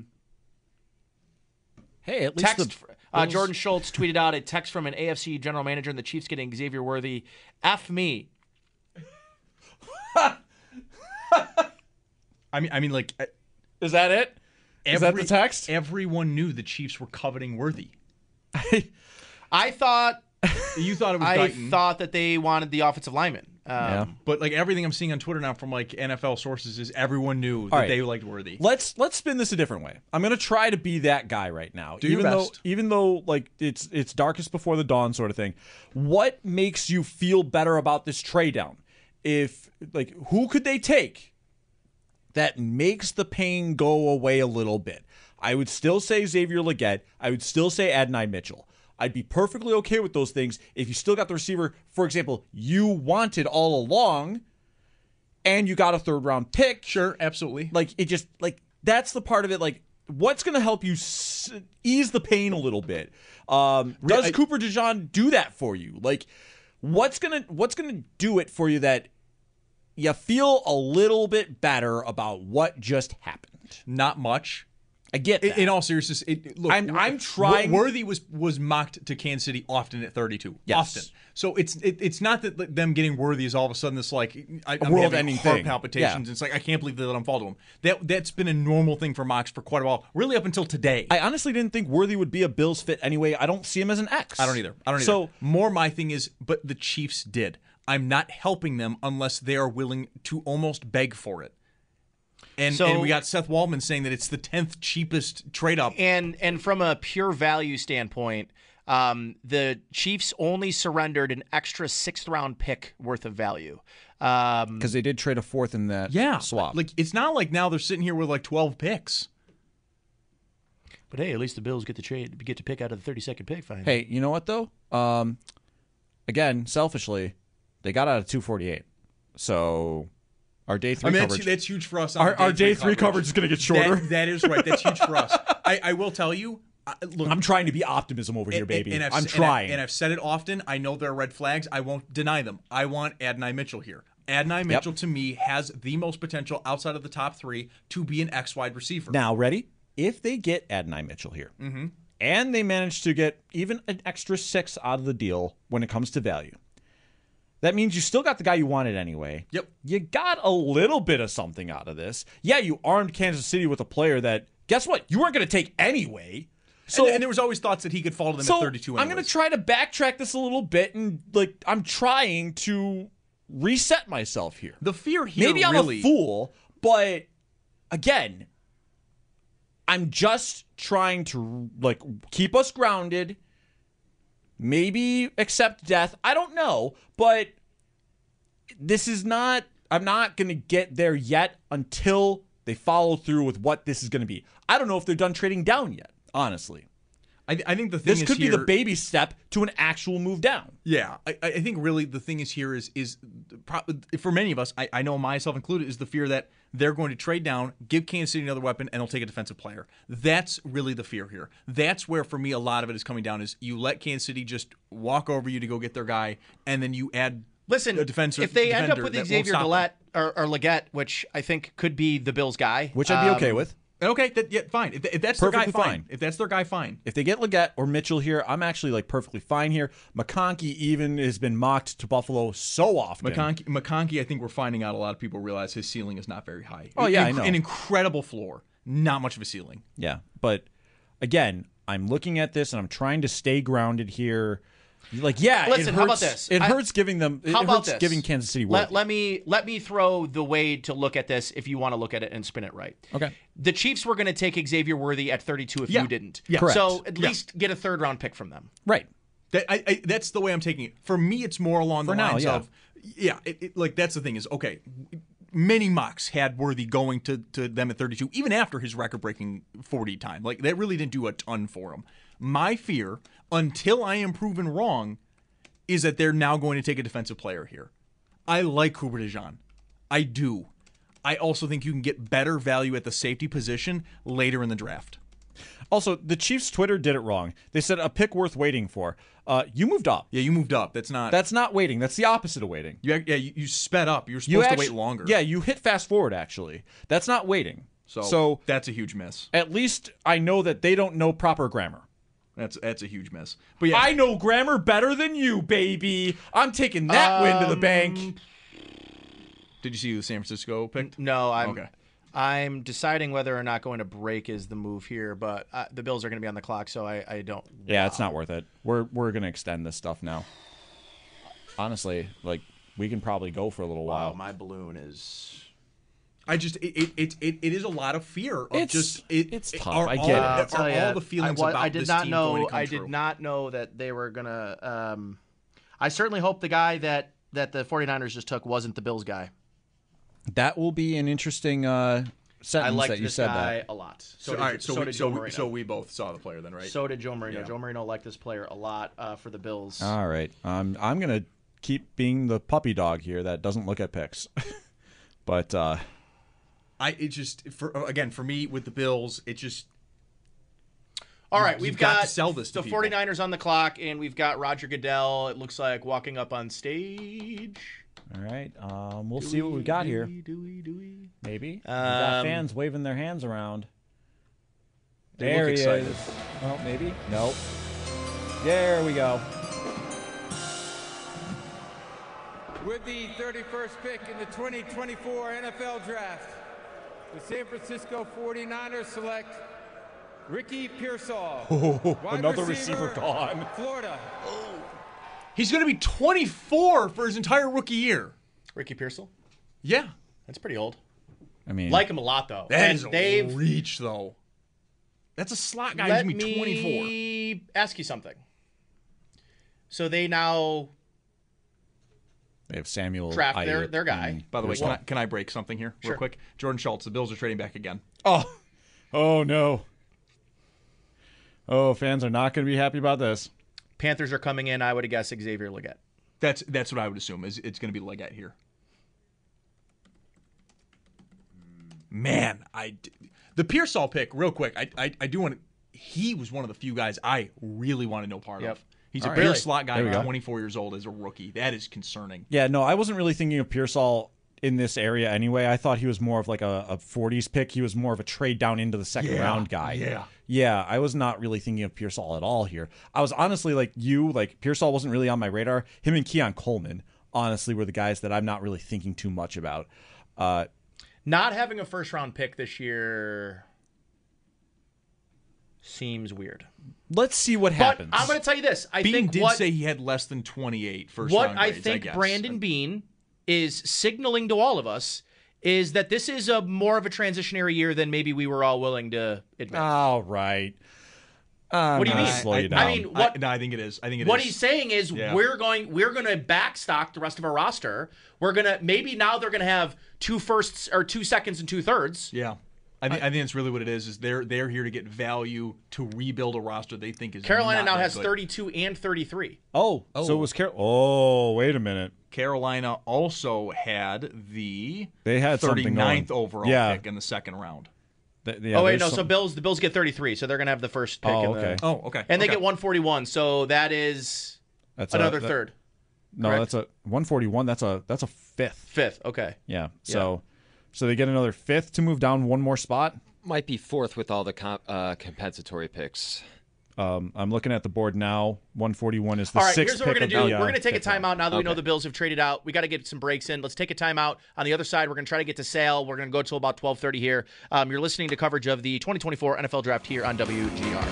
at least Jordan Schultz tweeted out a text from an AFC general manager and the Chiefs getting Xavier Worthy. F me. I mean, like, is that it? Is that the text? Everyone knew the Chiefs were coveting Worthy. I thought you thought it was Guyton. I thought that they wanted the offensive lineman. But like everything I'm seeing on Twitter now from like NFL sources is everyone knew that they liked Worthy. Let's spin this a different way. I'm gonna try to be that guy right now. Do your best. Even though like it's darkest before the dawn sort of thing. What makes you feel better about this trade down? If like who could they take that makes the pain go away a little bit? I would still say Xavier Legette. I would still say Adonai Mitchell. I'd be perfectly okay with those things if you still got the receiver, for example, you wanted all along, and you got a 3rd-round pick. Sure, absolutely. Like, it just, like, that's the part of it. Like, what's going to help you ease the pain a little bit? Does Cooper DeJean do that for you? Like, what's gonna do it for you that you feel a little bit better about what just happened? Not much. I get that. In all seriousness, look, I'm trying. Worthy was mocked to Kansas City often at 32. Yes. Often. So it's not that them getting Worthy is all of a sudden this like I'm world-ending having heart thing. palpitations. It's like I can't believe they let him fall to him. That's been a normal thing for mocks for quite a while, really up until today. I honestly didn't think Worthy would be a Bills fit anyway. I don't see him as an X. I don't either. So more my thing is, but the Chiefs did. I'm not helping them unless they are willing to almost beg for it. And we got Seth Waldman saying that it's the 10th cheapest trade up. And from a pure value standpoint, the Chiefs only surrendered an extra 6th-round pick worth of value. Because they did trade a 4th in that swap. Like it's not like now they're sitting here with like 12 picks. But hey, at least the Bills get to pick out of the 32nd pick. Fine. Hey, you know what though? Again, selfishly, they got out of 248. So our day 3 coverage. That's huge for us. Our day 3 coverage is going to get shorter. That is right. That's huge for us. I will tell you. Look, I'm trying to be optimism over here, baby. I'm trying. And I've said it often. I know there are red flags. I won't deny them. I want Adonai Mitchell here. Adonai Mitchell, to me, has the most potential outside of the top 3 to be an X wide receiver. Now, ready? If they get Adonai Mitchell here, and they manage to get even an extra 6 out of the deal when it comes to value, that means you still got the guy you wanted anyway. Yep. You got a little bit of something out of this. Yeah, you armed Kansas City with a player that, guess what? You weren't going to take anyway. So, and there was always thoughts that he could fall to them at 32 anyways. I'm going to try to backtrack this a little bit, and like I'm trying to reset myself here. The fear here Maybe I'm a fool, but again, I'm just trying to like keep us grounded. Maybe accept death. I don't know, but this is not. I'm not going to get there yet until they follow through with what this is going to be. I don't know if they're done trading down yet, honestly. I think the thing this is could be here, the baby step to an actual move down. Yeah, I think really the thing is here is for many of us, I know myself included, is the fear that they're going to trade down, give Kansas City another weapon, and they'll take a defensive player. That's really the fear here. That's where, for me, a lot of it is coming down is you let Kansas City just walk over you to go get their guy, and then you add a defender. If they end up with Xavier Legette, which I think could be the Bills' guy. Which I'd be okay with. Okay, fine. If that's their guy, fine. If that's their guy, fine. If they get Legette or Mitchell here, I'm actually perfectly fine here. McConkey even has been mocked to Buffalo so often. McConkey, I think we're finding out a lot of people realize his ceiling is not very high. Oh, yeah, I know. An incredible floor, not much of a ceiling. Yeah, but again, I'm looking at this and I'm trying to stay grounded here. Listen, it hurts, how about this? It hurts giving them. It hurts giving Kansas City work. Let me throw the way to look at this if you want to look at it and spin it right. Okay. The Chiefs were going to take Xavier Worthy at 32 if you didn't. Yeah. Correct. So at least get a third-round pick from them. Right. That's the way I'm taking it. For me, it's more along the lines of that's the thing is, okay, many mocks had Worthy going to them at 32, even after his record-breaking 40 time. That really didn't do a ton for him. My fear, until I am proven wrong, is that they're now going to take a defensive player here. I like Cooper DeJean. I do. I also think you can get better value at the safety position later in the draft. Also, the Chiefs' Twitter did it wrong. They said a pick worth waiting for. You moved up. Yeah, you moved up. That's not waiting. That's the opposite of waiting. You sped up. You're supposed to wait longer. Yeah, you hit fast forward, actually. That's not waiting. So that's a huge miss. At least I know that they don't know proper grammar. That's a huge miss. But yeah, I know grammar better than you, baby. I'm taking that win to the bank. Did you see who San Francisco picked? No, I'm deciding whether or not going to break is the move here, but the Bills are going to be on the clock, so I don't. Yeah, it's not worth it. We're going to extend this stuff now. Honestly, we can probably go for a little while. Wow, my balloon is. It is a lot of fear. It's tough. I get it. Are all the feelings about this team going to come true? I did not know that they were going to. I certainly hope the guy that the 49ers just took wasn't the Bills guy. That will be an interesting sentence I liked that you this said guy that. a lot. So we both saw the player then, right? So did Joe Marino. Yeah. Joe Marino liked this player a lot for the Bills. All right. I'm going to keep being the puppy dog here that doesn't look at picks. But for me with the Bills, it just. All right, we've got to sell this to the 49ers on the clock, and we've got Roger Goodell, it looks like, walking up on stage. All right, we'll see what we got here. Maybe. We got fans waving their hands around. There he is. Well, maybe. Nope. There we go. With the 31st pick in the 2024 NFL Draft, the San Francisco 49ers select Ricky Pearsall. Another receiver gone. Florida. He's going to be 24 for his entire rookie year. Ricky Pearsall? Yeah. That's pretty old. I mean, like him a lot, though. That is a reach, though. That's a slot guy who's going to be 24. Let me ask you something. So they now... They have Samuel draft Aiyuk, their guy. By the way, can I break something here real quick? Jordan Schultz, the Bills are trading back again. Oh no. Oh, fans are not going to be happy about this. Panthers are coming in, I would guess Xavier Legette. That's what I would assume. Is it's going to be Legette here. Man, the Pearsall pick, real quick. I do want to. He was one of the few guys I really want to know part of. He's a pure slot guy, 24 years old as a rookie. That is concerning. Yeah, no, I wasn't really thinking of Pearsall in this area anyway. I thought he was more of like a 40s pick. He was more of a trade down into the second round guy. Yeah, I was not really thinking of Pearsall at all here. I was honestly like Pearsall wasn't really on my radar. Him and Keon Coleman, honestly, were the guys that I'm not really thinking too much about. Not having a first-round pick this year seems weird. Let's see what happens. But I'm going to tell you this. Bean did say he had less than 28 first-round grades, I think Brandon Bean is signaling to all of us is that this is a more of a transitionary year than maybe we were all willing to admit. All right. What do you mean? Slow you down. I mean, I think it is. What he's saying is we're going to backstock the rest of our roster. We're going to maybe now they're going to have 2 firsts or 2 seconds and 2 thirds. Yeah. I think that's really what it is they're here to get value to rebuild a roster they think is Carolina not now that has good. 32 and 33. So it was wait a minute. Carolina also had they had 39th overall pick in the second round. So the Bills get 33, so they're going to have the first pick. Okay. And they get 141, so that's another third. No, correct? That's a 141. That's a fifth. Fifth, okay. Yeah. So they get another fifth to move down one more spot. Might be fourth with all the compensatory picks. I'm looking at the board now. 141 is the all right, sixth. Here's what we're going to do. We're going to take a pick timeout now that we know the Bills have traded out. We got to get some breaks in. Let's take a timeout. On the other side, we're going to try to get to Sale. We're going to go till about 12:30 here. You're listening to coverage of the 2024 NFL Draft here on WGR.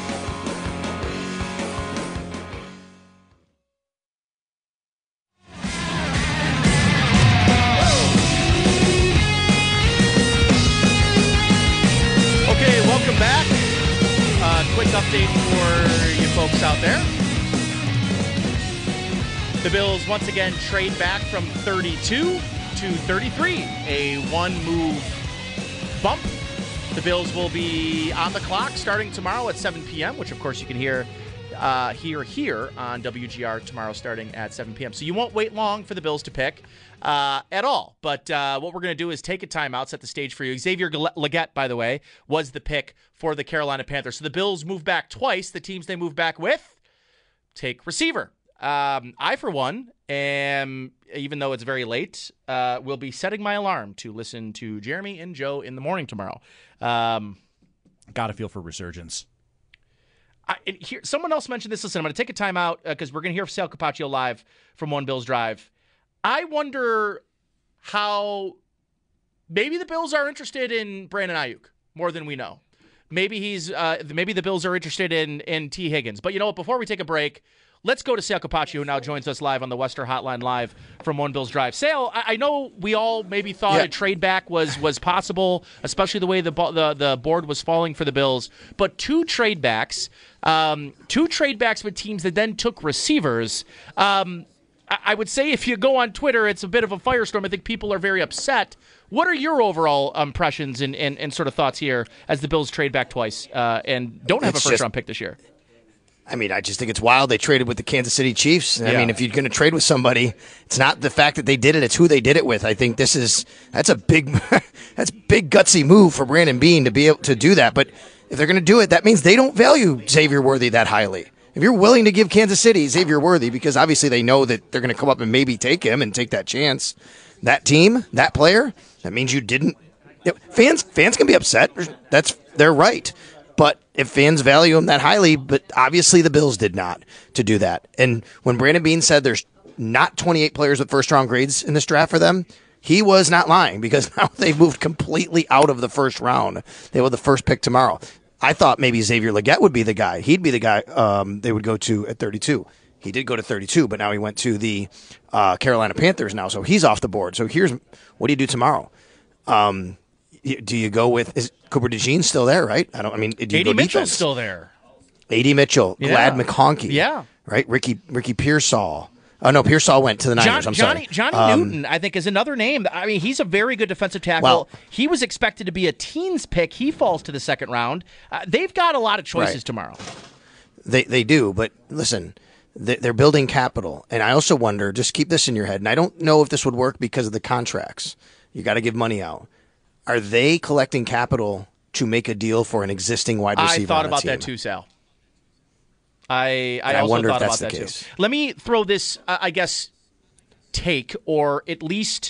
Okay, welcome back. Quick update for you folks out there. The Bills once again trade back from 32 to 33, a one-move bump. The Bills will be on the clock starting tomorrow at 7 p.m., which, of course, you can hear here on WGR tomorrow starting at 7 p.m. So you won't wait long for the Bills to pick at all. But what we're going to do is take a timeout, set the stage for you. Xavier Legette, by the way, was the pick for the Carolina Panthers. So the Bills move back twice. The teams they move back with take receiver. I, for one, am, even though it's very late, will be setting my alarm to listen to Jeremy and Joe in the morning tomorrow. Got to feel for resurgence. Someone else mentioned this. Listen, I'm going to take a time out because we're going to hear Sal Capaccio live from One Bills Drive. I wonder how maybe the Bills are interested in Brandon Ayuk more than we know. Maybe maybe the Bills are interested in T. Higgins. But you know what? Before we take a break, let's go to Sal Capaccio, who now joins us live on the Wester Hotline live from One Bills Drive. Sal, I know we all maybe thought a trade back was possible, especially the way the board was falling for the Bills. But two trade backs with teams that then took receivers. I would say if you go on Twitter, it's a bit of a firestorm. I think people are very upset. What are your overall impressions and sort of thoughts here as the Bills trade back twice and don't have a first-round pick this year? I mean, I just think it's wild. They traded with the Kansas City Chiefs. I mean, if you're going to trade with somebody, it's not the fact that they did it; it's who they did it with. I think that's a big gutsy move for Brandon Beane to be able to do that. But if they're going to do it, that means they don't value Xavier Worthy that highly. If you're willing to give Kansas City Xavier Worthy, because obviously they know that they're going to come up and maybe take him and take that chance, that team, that player, that means you didn't. Fans can be upset. They're right. But if fans value him that highly, but obviously the Bills did not to do that. And when Brandon Beane said there's not 28 players with first-round grades in this draft for them, he was not lying because now they've moved completely out of the first round. They will have the first pick tomorrow. I thought maybe Xavier Legette would be the guy. He'd be the guy they would go to at 32. He did go to 32, but now he went to the Carolina Panthers now, so he's off the board. So here's what do you do tomorrow? Do you go with is Cooper DeJean still there? Right? Do you A.D. go Mitchell's defense? still there. A.D. Mitchell, Glad McConkey, right? Ricky Pearsall. Oh no, Pearsall went to the Niners. Johnny Newton, I think, is another name. I mean, he's a very good defensive tackle. Well, he was expected to be a teens pick. He falls to the second round. They've got a lot of choices tomorrow. They do, but listen, they're building capital, and I also wonder. Just keep this in your head, and I don't know if this would work because of the contracts. You got to give money out. Are they collecting capital to make a deal for an existing wide receiver? I thought on a about team? that too, Sal. I also wonder thought if that's about the that case. too. Let me throw this, I guess, take or at least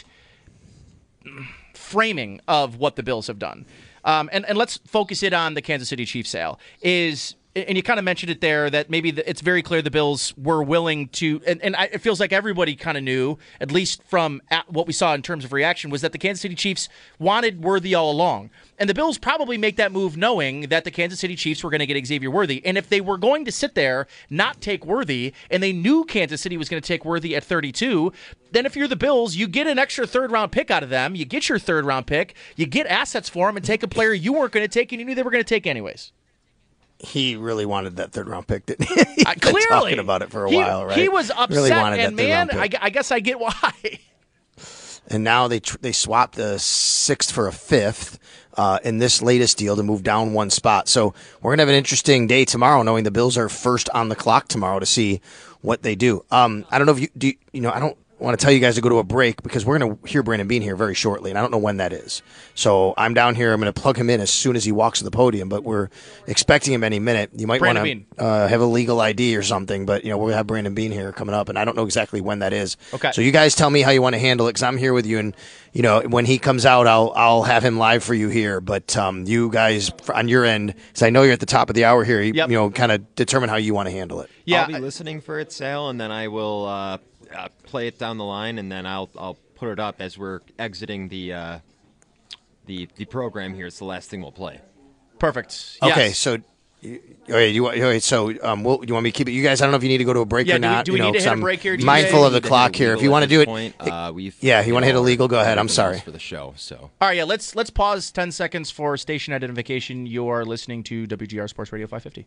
framing of what the Bills have done. And let's focus it on the Kansas City Chiefs sale. And you kind of mentioned it there that maybe it's very clear the Bills were willing to, and it feels like everybody kind of knew, at least from what we saw in terms of reaction, was that the Kansas City Chiefs wanted Worthy all along. And the Bills probably make that move knowing that the Kansas City Chiefs were going to get Xavier Worthy. And if they were going to sit there, not take Worthy, and they knew Kansas City was going to take Worthy at 32, then if you're the Bills, you get an extra third-round pick out of them, you get your third-round pick, you get assets for them, and take a player you weren't going to take and you knew they were going to take anyways. He really wanted that third-round pick, didn't he? He's been Clearly. talking about it for a while, right? he was upset, Really wanted and that man, third-round pick. I guess I get why. and now they swapped the 6th for a 5th in this latest deal to move down one spot. So we're going to have an interesting day tomorrow, knowing the Bills are first on the clock tomorrow to see what they do. I don't know if I don't want to tell you guys to go to a break because we're going to hear Brandon Beane here very shortly, and I don't know when that is. So I'm down here. I'm going to plug him in as soon as he walks to the podium, but we're expecting him any minute. You might want to have a legal ID or something, but we'll have Brandon Beane here coming up, and I don't know exactly when that is. Okay. So you guys tell me how you want to handle it because I'm here with you, and when he comes out, I'll have him live for you here. But you guys on your end, because I know you're at the top of the hour here, kind of determine how you want to handle it. Yeah, I'll be listening for it, Sal, and then I will play it down the line, and then I'll put it up as we're exiting the program here. It's the last thing we'll play. Perfect. Okay, yes. so. You want me to keep it? You guys, I don't know if you need to go to a break or not. Do we need to hit a break here? Mindful of the clock here. If you want to do it, if you want to hit a legal, go ahead. I'm sorry. For the show, so. All right, let's pause 10 seconds for station identification. You're listening to WGR Sports Radio 550.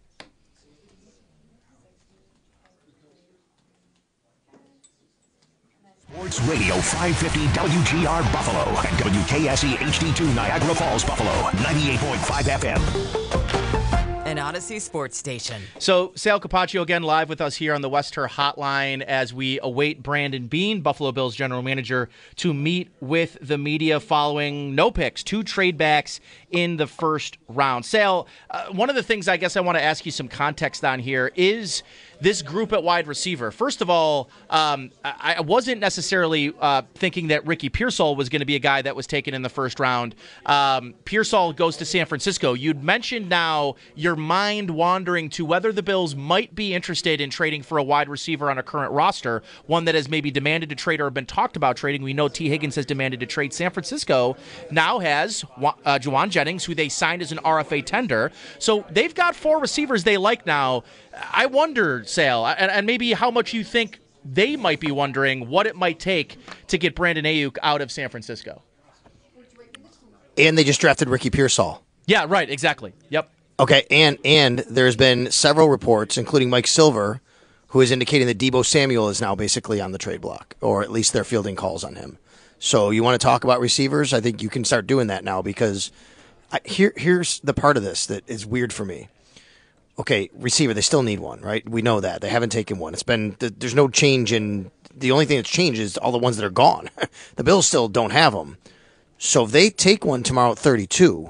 Sports Radio 550 WGR Buffalo and WKSE HD2 Niagara Falls, Buffalo, 98.5 FM. An Odyssey sports station. So Sal Capaccio again live with us here on the Wester Hotline as we await Brandon Beane, Buffalo Bills general manager, to meet with the media following no picks, 2 trade backs in the first round. Sal, one of the things I guess I want to ask you some context on here is this group at wide receiver. First of all, I wasn't necessarily thinking that Ricky Pearsall was going to be a guy that was taken in the first round. Pearsall goes to San Francisco. You'd mentioned now your mind wandering to whether the Bills might be interested in trading for a wide receiver on a current roster, one that has maybe demanded to trade or been talked about trading. We know T. Higgins has demanded to trade. San Francisco now has Juwan Jennings, who they signed as an RFA tender. So they've got 4 receivers they like now. I wonder, Sal, and maybe how much you think they might be wondering what it might take to get Brandon Ayuk out of San Francisco. And they just drafted Ricky Pearsall. Yeah, right, exactly. Yep. Okay, and there's been several reports, including Mike Silver, who is indicating that Deebo Samuel is now basically on the trade block, or at least they're fielding calls on him. So you want to talk about receivers? I think you can start doing that now because here's the part of this that is weird for me. Okay, receiver, they still need one, right? We know that. They haven't taken one. There's no change in, the only thing that's changed is all the ones that are gone. The Bills still don't have them. So if they take one tomorrow at 32,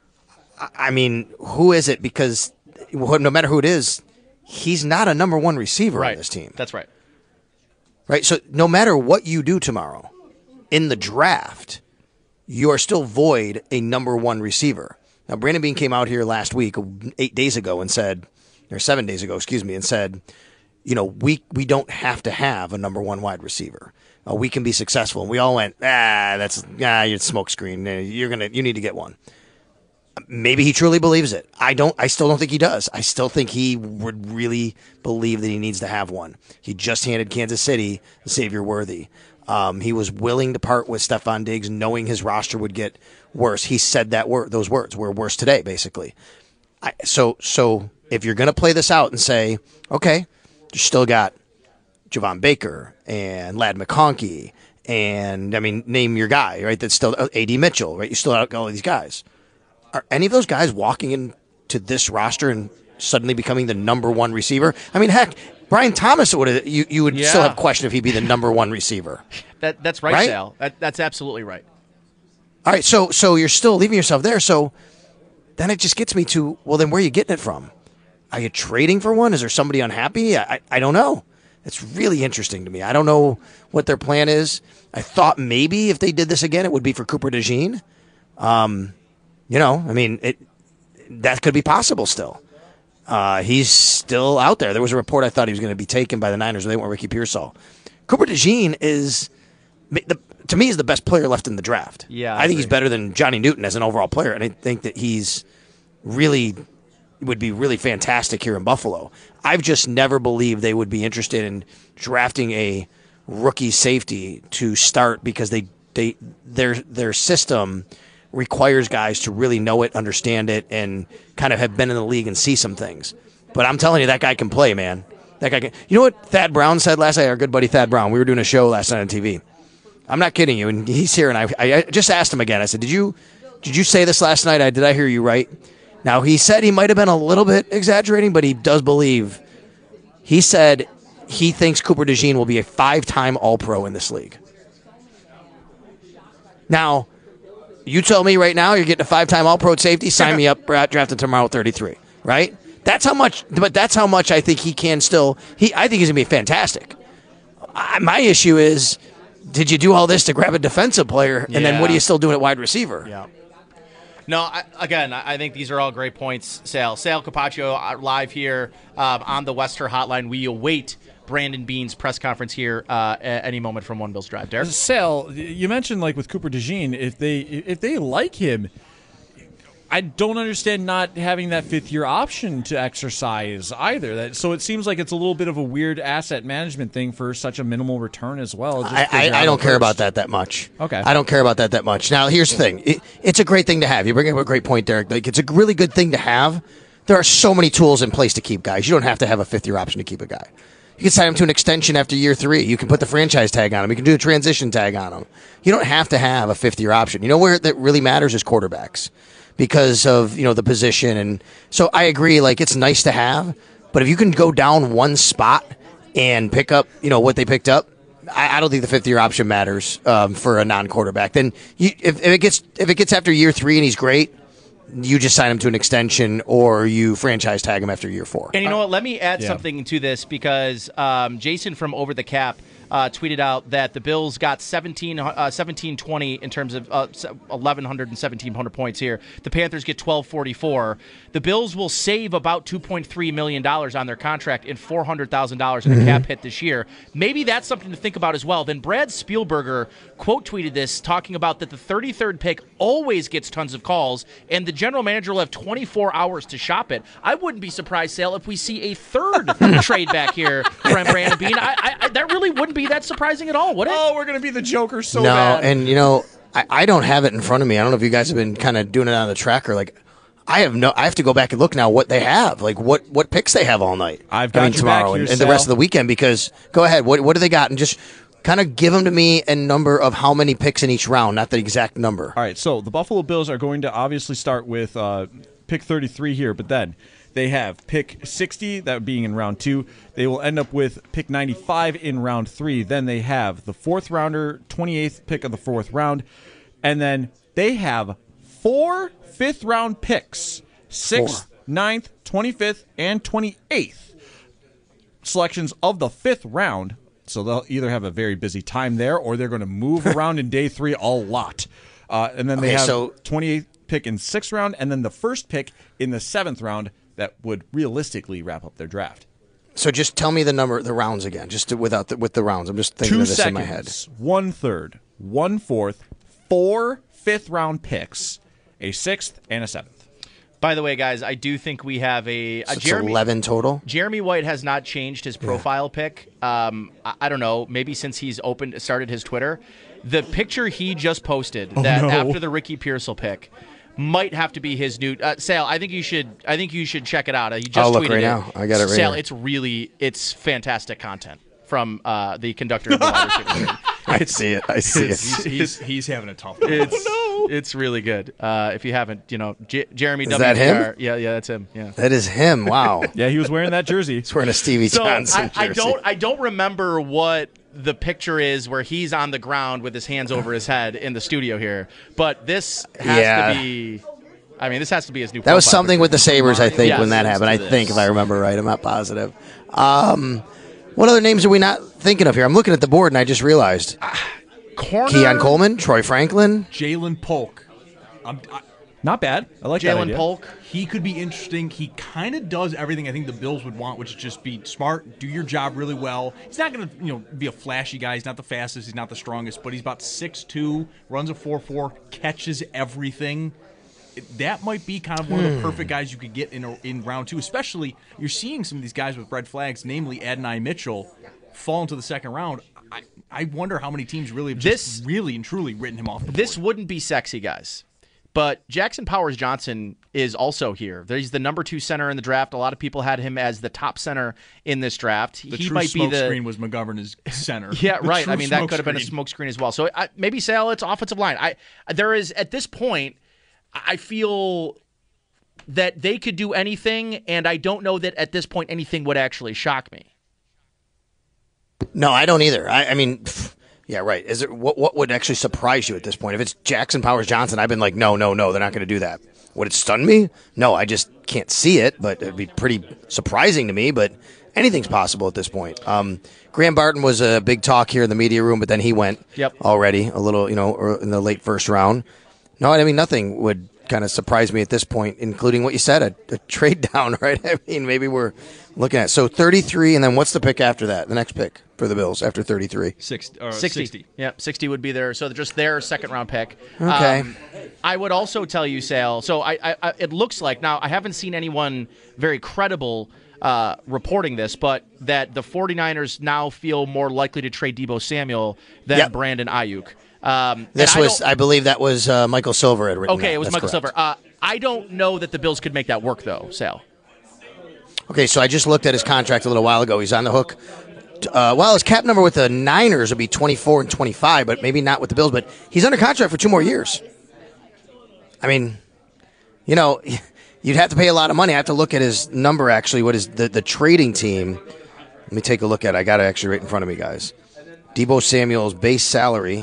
I mean, who is it? Because no matter who it is, he's not a number 1 receiver on this team. That's right. Right, so no matter what you do tomorrow in the draft, you are still void a number 1 receiver. Now, Brandon Beane came out here last week, 8 days ago, and said, or 7 days ago, and said, we don't have to have a number 1 wide receiver. We can be successful. And we all went, you're smoke screen. You need to get one. Maybe he truly believes it. I still don't think he does. I still think he would really believe that he needs to have one. He just handed Kansas City Xavier Worthy. He was willing to part with Stephon Diggs, knowing his roster would get worse. He said those words. We're worse today, basically. So if you're going to play this out and say, okay, you still got Javon Baker and Ladd McConkey and, name your guy, right? That's still A.D. Mitchell, right? You still have all of these guys. Are any of those guys walking into this roster and suddenly becoming the number 1 receiver? Heck, Brian Thomas you would still have question if he'd be the number 1 receiver. That's right, Sal. That's absolutely right. All right, so you're still leaving yourself there. So then it just gets me to, well, then where are you getting it from? Are you trading for one? Is there somebody unhappy? I don't know. It's really interesting to me. I don't know what their plan is. I thought maybe if they did this again, it would be for Cooper DeJean. That could be possible still. He's still out there. There was a report I thought he was going to be taken by the Niners, or they want Ricky Pearsall. Cooper DeJean to me, is the best player left in the draft. Yeah, I think he's better than Johnny Newton as an overall player, and I think that he's would be really fantastic here in Buffalo. I've just never believed they would be interested in drafting a rookie safety to start because their system requires guys to really know it, understand it, and kind of have been in the league and see some things. But I'm telling you, that guy can play, man. That guy can. You know what Thad Brown said last night? Our good buddy Thad Brown. We were doing a show last night on TV. I'm not kidding you. And he's here, and I just asked him again. I said, did you say this last night? Did I hear you right? Now, he said he might have been a little bit exaggerating, but he does believe. He said he thinks Cooper DeJean will be a 5-time All-Pro in this league. Now, you tell me right now you're getting a 5-time All-Pro safety, sign me up, drafted tomorrow 33, right? That's how much I think he can still. I think he's going to be fantastic. My issue is, did you do all this to grab a defensive player, and then what are you still doing at wide receiver? Yeah. No, I think these are all great points, Sal. Sal Capaccio live here on the Wester Hotline. We await Brandon Beane's press conference here at any moment from One Bills Drive. Derek? Sal, you mentioned like with Cooper DeJean, if they like him, I don't understand not having that 5th-year option to exercise either. So it seems like it's a little bit of a weird asset management thing for such a minimal return as well. I don't care about that much. Okay. I don't care about that much. Now, here's the thing. It's a great thing to have. You bring up a great point, Derek. Like, it's a really good thing to have. There are so many tools in place to keep guys. You don't have to have a 5th-year option to keep a guy. You can sign him to an extension after year 3. You can put the franchise tag on him. You can do a transition tag on him. You don't have to have a 5th-year option. You know where that really matters is quarterbacks, because of the position. And so I agree, like, it's nice to have, but if you can go down one spot and pick up what they picked up, I don't think the 5th-year option matters for a non-quarterback. Then if it gets after year 3 and he's great, you just sign him to an extension or you franchise tag him after year 4. And you know what? Let me add something to this, because Jason from Over the Cap tweeted out that the Bills got 1720 in terms of 1,100 and 1,700 points here. The Panthers get 1,244. The Bills will save about $2.3 million on their contract and $400,000 in a cap hit this year. Maybe that's something to think about as well. Then Brad Spielberger quote tweeted this, talking about that the 33rd pick always gets tons of calls, and the general manager will have 24 hours to shop it. I wouldn't be surprised, Sale, if we see a third trade back here from Brandon Beane. That really wouldn't be that surprising at all, would it? Oh, we're going to be the Joker so no, bad. And I don't have it in front of me. I don't know if you guys have been kind of doing it on the tracker. Like, I have to go back and look now what they have, like what picks they have all night. I've got tomorrow back here, and the rest of the weekend. Because go ahead, what do they got? And just kind of give them to me a number of how many picks in each round, not the exact number. All right, so the Buffalo Bills are going to obviously start with pick 33 here, but then they have pick 60, that being in round 2. They will end up with pick 95 in round 3. Then they have the 4th rounder, 28th pick of the 4th round. And then they have 4 5th-round picks, 6th, 9th, 25th, and 28th selections of the 5th round. So they'll either have a very busy time there, or they're going to move around in day 3 a lot. And then they have 28th pick in 6th round, and then the first pick in the 7th round that would realistically wrap up their draft. So just tell me the rounds again, just with the rounds. I'm just thinking of this in my head. 2 seconds, 1/3, 1/4, 4 5th-round picks, a 6th, and a 7th. By the way, guys, I do think we have a Jeremy, 11 total. Jeremy White has not changed his profile pic. I don't know, maybe since he's started his Twitter. The picture he just posted after the Ricky Pearsall pick might have to be his new Sal. I think you should check it out. He just I'll look tweeted right it. now. I got it right Sal, here. it's fantastic content from the conductor of the wide receiver team. I see it. He's having a tough one. It's really good. If you haven't, Jeremy Is WR. that him? Yeah, that's him. Yeah, that is him. Wow. Yeah, he was wearing that jersey. He's wearing a Stevie Johnson jersey. I don't remember what the picture is where he's on the ground with his hands over his head in the studio here, but this has to be. I mean, this has to be his new. That was something with the Sabres, I think, Yes, when that happened. I think, if I remember right, I'm not positive. What other names are we not thinking of here? I'm looking at the board and I just realized. Keon Coleman, Troy Franklin, Jalen Polk. Not bad. I like Jalen Polk. He could be interesting. He kind of does everything I think the Bills would want, which is just be smart, do your job really well. He's not going to be a flashy guy. He's not the fastest. He's not the strongest, but he's about 6'2", runs a 4.4, catches everything. That might be kind of one of the perfect guys you could get in round 2, especially you're seeing some of these guys with red flags, namely Adonai Mitchell, fall into the second round. I wonder how many teams really have really and truly written him off the board. This wouldn't be sexy, guys. But Jackson Powers-Johnson is also here. He's the number 2 center in the draft. A lot of people had him as the top center in this draft. The he true might be smoke the screen was McGovern as center. Yeah, The right. true I mean, that smoke could have been a screen. smoke screen as well. So maybe Sale, it's offensive line. There is, at this point, I feel that they could do anything, and I don't know that at this point anything would actually shock me. No, I don't either. I mean, yeah, right. Is it what would actually surprise you at this point? If it's Jackson Powers Johnson, I've been like, no, they're not going to do that. Would it stun me? No, I just can't see it, but it'd be pretty surprising to me. But anything's possible at this point. Graham Barton was a big talk here in the media room, but then he went already a little, in the late first round. No, I mean, nothing would kind of surprise me at this point, including what you said, a trade down, right? I mean, maybe we're looking at. So 33, and then what's the pick after that? The next pick for the Bills after 33? 60. Yeah, 60 would be their, so just their second-round pick. Okay. I would also tell you, Sale, so it looks like, now I haven't seen anyone very credible reporting this, but that the 49ers now feel more likely to trade Deebo Samuel than Brandon Ayuk. I believe that was Michael Silver had written. Okay, that. it was That's Michael correct. Silver. I don't know that the Bills could make that work, though, Sal. Okay, so I just looked at his contract a little while ago. He's on the hook. His cap number with the Niners would be 24 and 25, but maybe not with the Bills. But he's under contract for 2 more years. I mean, you'd have to pay a lot of money. I have to look at his number, actually, what is the trading team. Let me take a look at it. I got it actually right in front of me, guys. Deebo Samuel's base salary,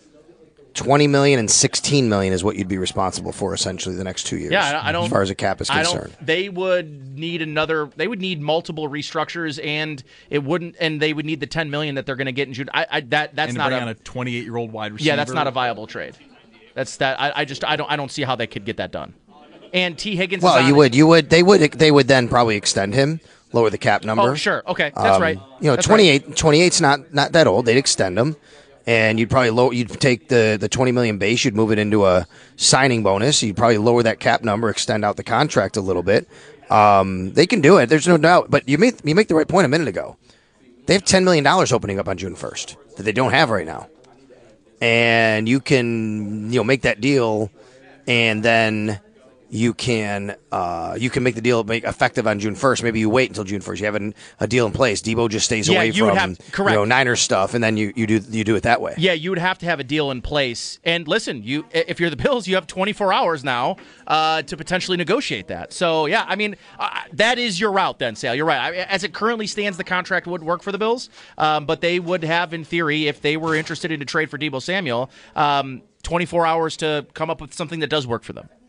$20 million and $16 million is what you'd be responsible for essentially the next 2 years. Yeah, I don't. As far as the cap is concerned, they would need They would need multiple restructures, and they would need the $10 million that they're going to get in June. That's and not bring on a 28-year-old wide receiver. Yeah, that's not a viable trade. I don't see how they could get that done. And T. Higgins. Well, they would then probably extend him, lower the cap number. Oh, sure. Okay, that's right. That's 28's not that old. They'd extend him, and you'd probably you'd take the $20 million base, you'd move it into a signing bonus. You'd probably lower that cap number, extend out the contract a little bit. They can do it. There's no doubt. But you make the right point a minute ago. They have $10 million opening up on June 1st that they don't have right now, and you can make that deal, and then you can make the deal effective on June 1st. Maybe you wait until June 1st. You have a deal in place. Deebo just stays away from Niners stuff, and then you do it that way. Yeah, you would have to have a deal in place. And listen, if you're the Bills, you have 24 hours now to potentially negotiate that. So yeah, I mean that is your route then, Sale. You're right. As it currently stands, the contract would work for the Bills, but they would have, in theory, if they were interested in a trade for Deebo Samuel, 24 hours to come up with something that does work for them.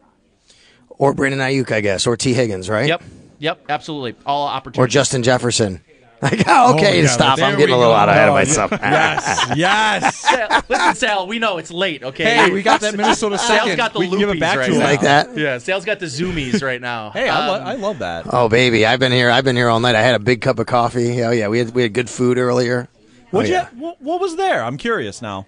Or Brandon Ayuk, I guess, or T. Higgins, right? Yep, absolutely. All opportunities. Or Justin Jefferson. Stop. I'm getting a little out ahead of myself. Yes. Listen, Sal, we know it's late, okay? Hey, we got that Minnesota second. Sal's got the we can give it loopies back right to him. now. Like that? Yeah, Sal's got the zoomies right now. Hey, I love that. Oh, baby, I've been here all night. I had a big cup of coffee. Oh, yeah, we had good food earlier. What was there? I'm curious now.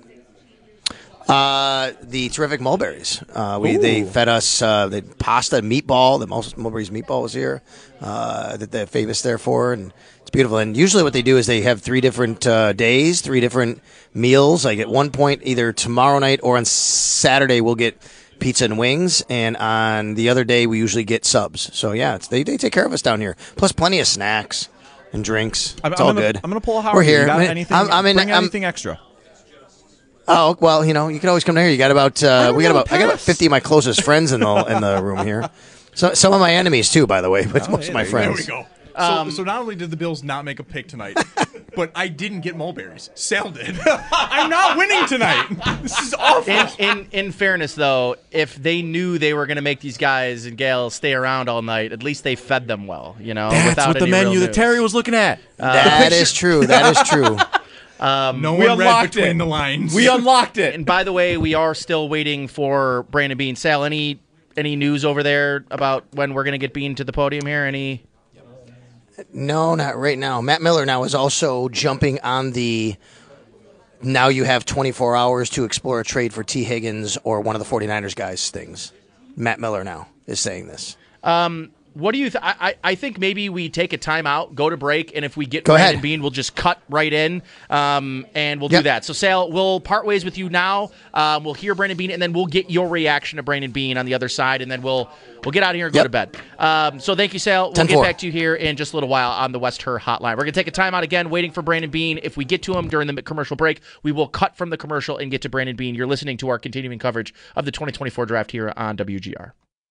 The terrific mulberries. They fed us the pasta meatball. The Mulberry's meatball was here that they're famous there for, and it's beautiful. And usually what they do is they have 3 different days, 3 different meals. Like at one point, either tomorrow night or on Saturday, we'll get pizza and wings, and on the other day, we usually get subs. So yeah, they take care of us down here. Plus plenty of snacks and drinks. It's all good. I'm gonna pull a Howard. We're here. You got anything extra? Oh well, you can always come down here. You got about I got about 50 of my closest friends in the room here. So some of my enemies too, by the way, but most of my friends. There we go. So not only did the Bills not make a pick tonight, but I didn't get mulberries. Sal did. I'm not winning tonight. This is awful. In fairness, though, if they knew they were going to make these guys and gals stay around all night, at least they fed them well. That's what the menu that Terry was looking at. That is true. That is true. No one read between the lines. We unlocked it. And by the way, we are still waiting for Brandon Beane. Sal, any news over there about when we're going to get Beane to the podium here? No, not right now. Matt Miller now is also jumping on the now you have 24 hours to explore a trade for T. Higgins or one of the 49ers guys things. Matt Miller now is saying this. What do you I think maybe we take a timeout, go to break, and if we get Go Brandon ahead. Beane, we'll just cut right in, and we'll do that. So, Sal, we'll part ways with you now. We'll hear Brandon Beane, and then we'll get your reaction to Brandon Beane on the other side, and then we'll get out of here and go to bed. So thank you, Sal. We'll get back to you here in just a little while on the West Her Hotline. We're going to take a timeout again, waiting for Brandon Beane. If we get to him during the commercial break, we will cut from the commercial and get to Brandon Beane. You're listening to our continuing coverage of the 2024 draft here on WGR.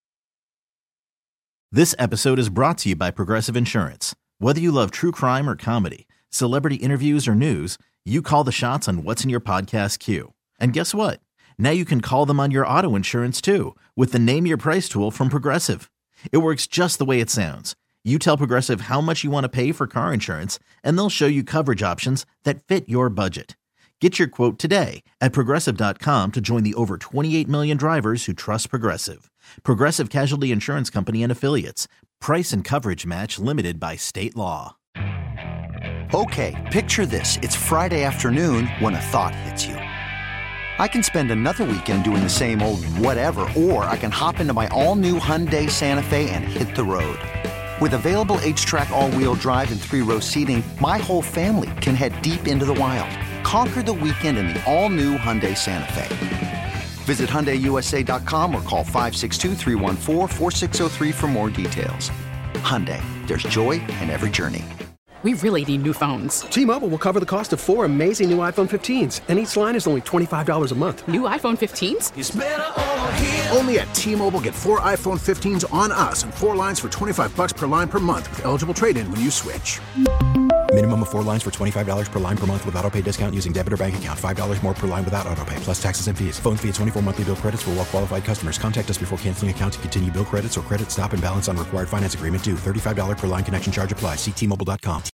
This episode is brought to you by Progressive Insurance. Whether you love true crime or comedy, celebrity interviews or news, you call the shots on what's in your podcast queue. And guess what? Now you can call them on your auto insurance too with the Name Your Price tool from Progressive. It works just the way it sounds. You tell Progressive how much you want to pay for car insurance, and they'll show you coverage options that fit your budget. Get your quote today at Progressive.com to join the over 28 million drivers who trust Progressive. Progressive Casualty Insurance Company and Affiliates. Price and coverage match limited by state law. Okay, picture this. It's Friday afternoon when a thought hits you. I can spend another weekend doing the same old whatever, or I can hop into my all-new Hyundai Santa Fe and hit the road. With available H-Track all-wheel drive and 3-row seating, my whole family can head deep into the wild. Conquer the weekend in the all-new Hyundai Santa Fe. Visit HyundaiUSA.com or call 562-314-4603 for more details. Hyundai, there's joy in every journey. We really need new phones. T-Mobile will cover the cost of 4 amazing new iPhone 15s, and each line is only $25 a month. New iPhone 15s? It's better over here. Only at T-Mobile, get 4 iPhone 15s on us and 4 lines for $25 per line per month with eligible trade-in when you switch. Minimum of 4 lines for $25 per line per month with autopay discount using debit or bank account. $5 more per line without autopay, plus taxes and fees. Phone fee at 24 monthly bill credits for well-qualified customers. Contact us before canceling account to continue bill credits or credit stop and balance on required finance agreement due. $35 per line connection charge applies. See T-Mobile.com.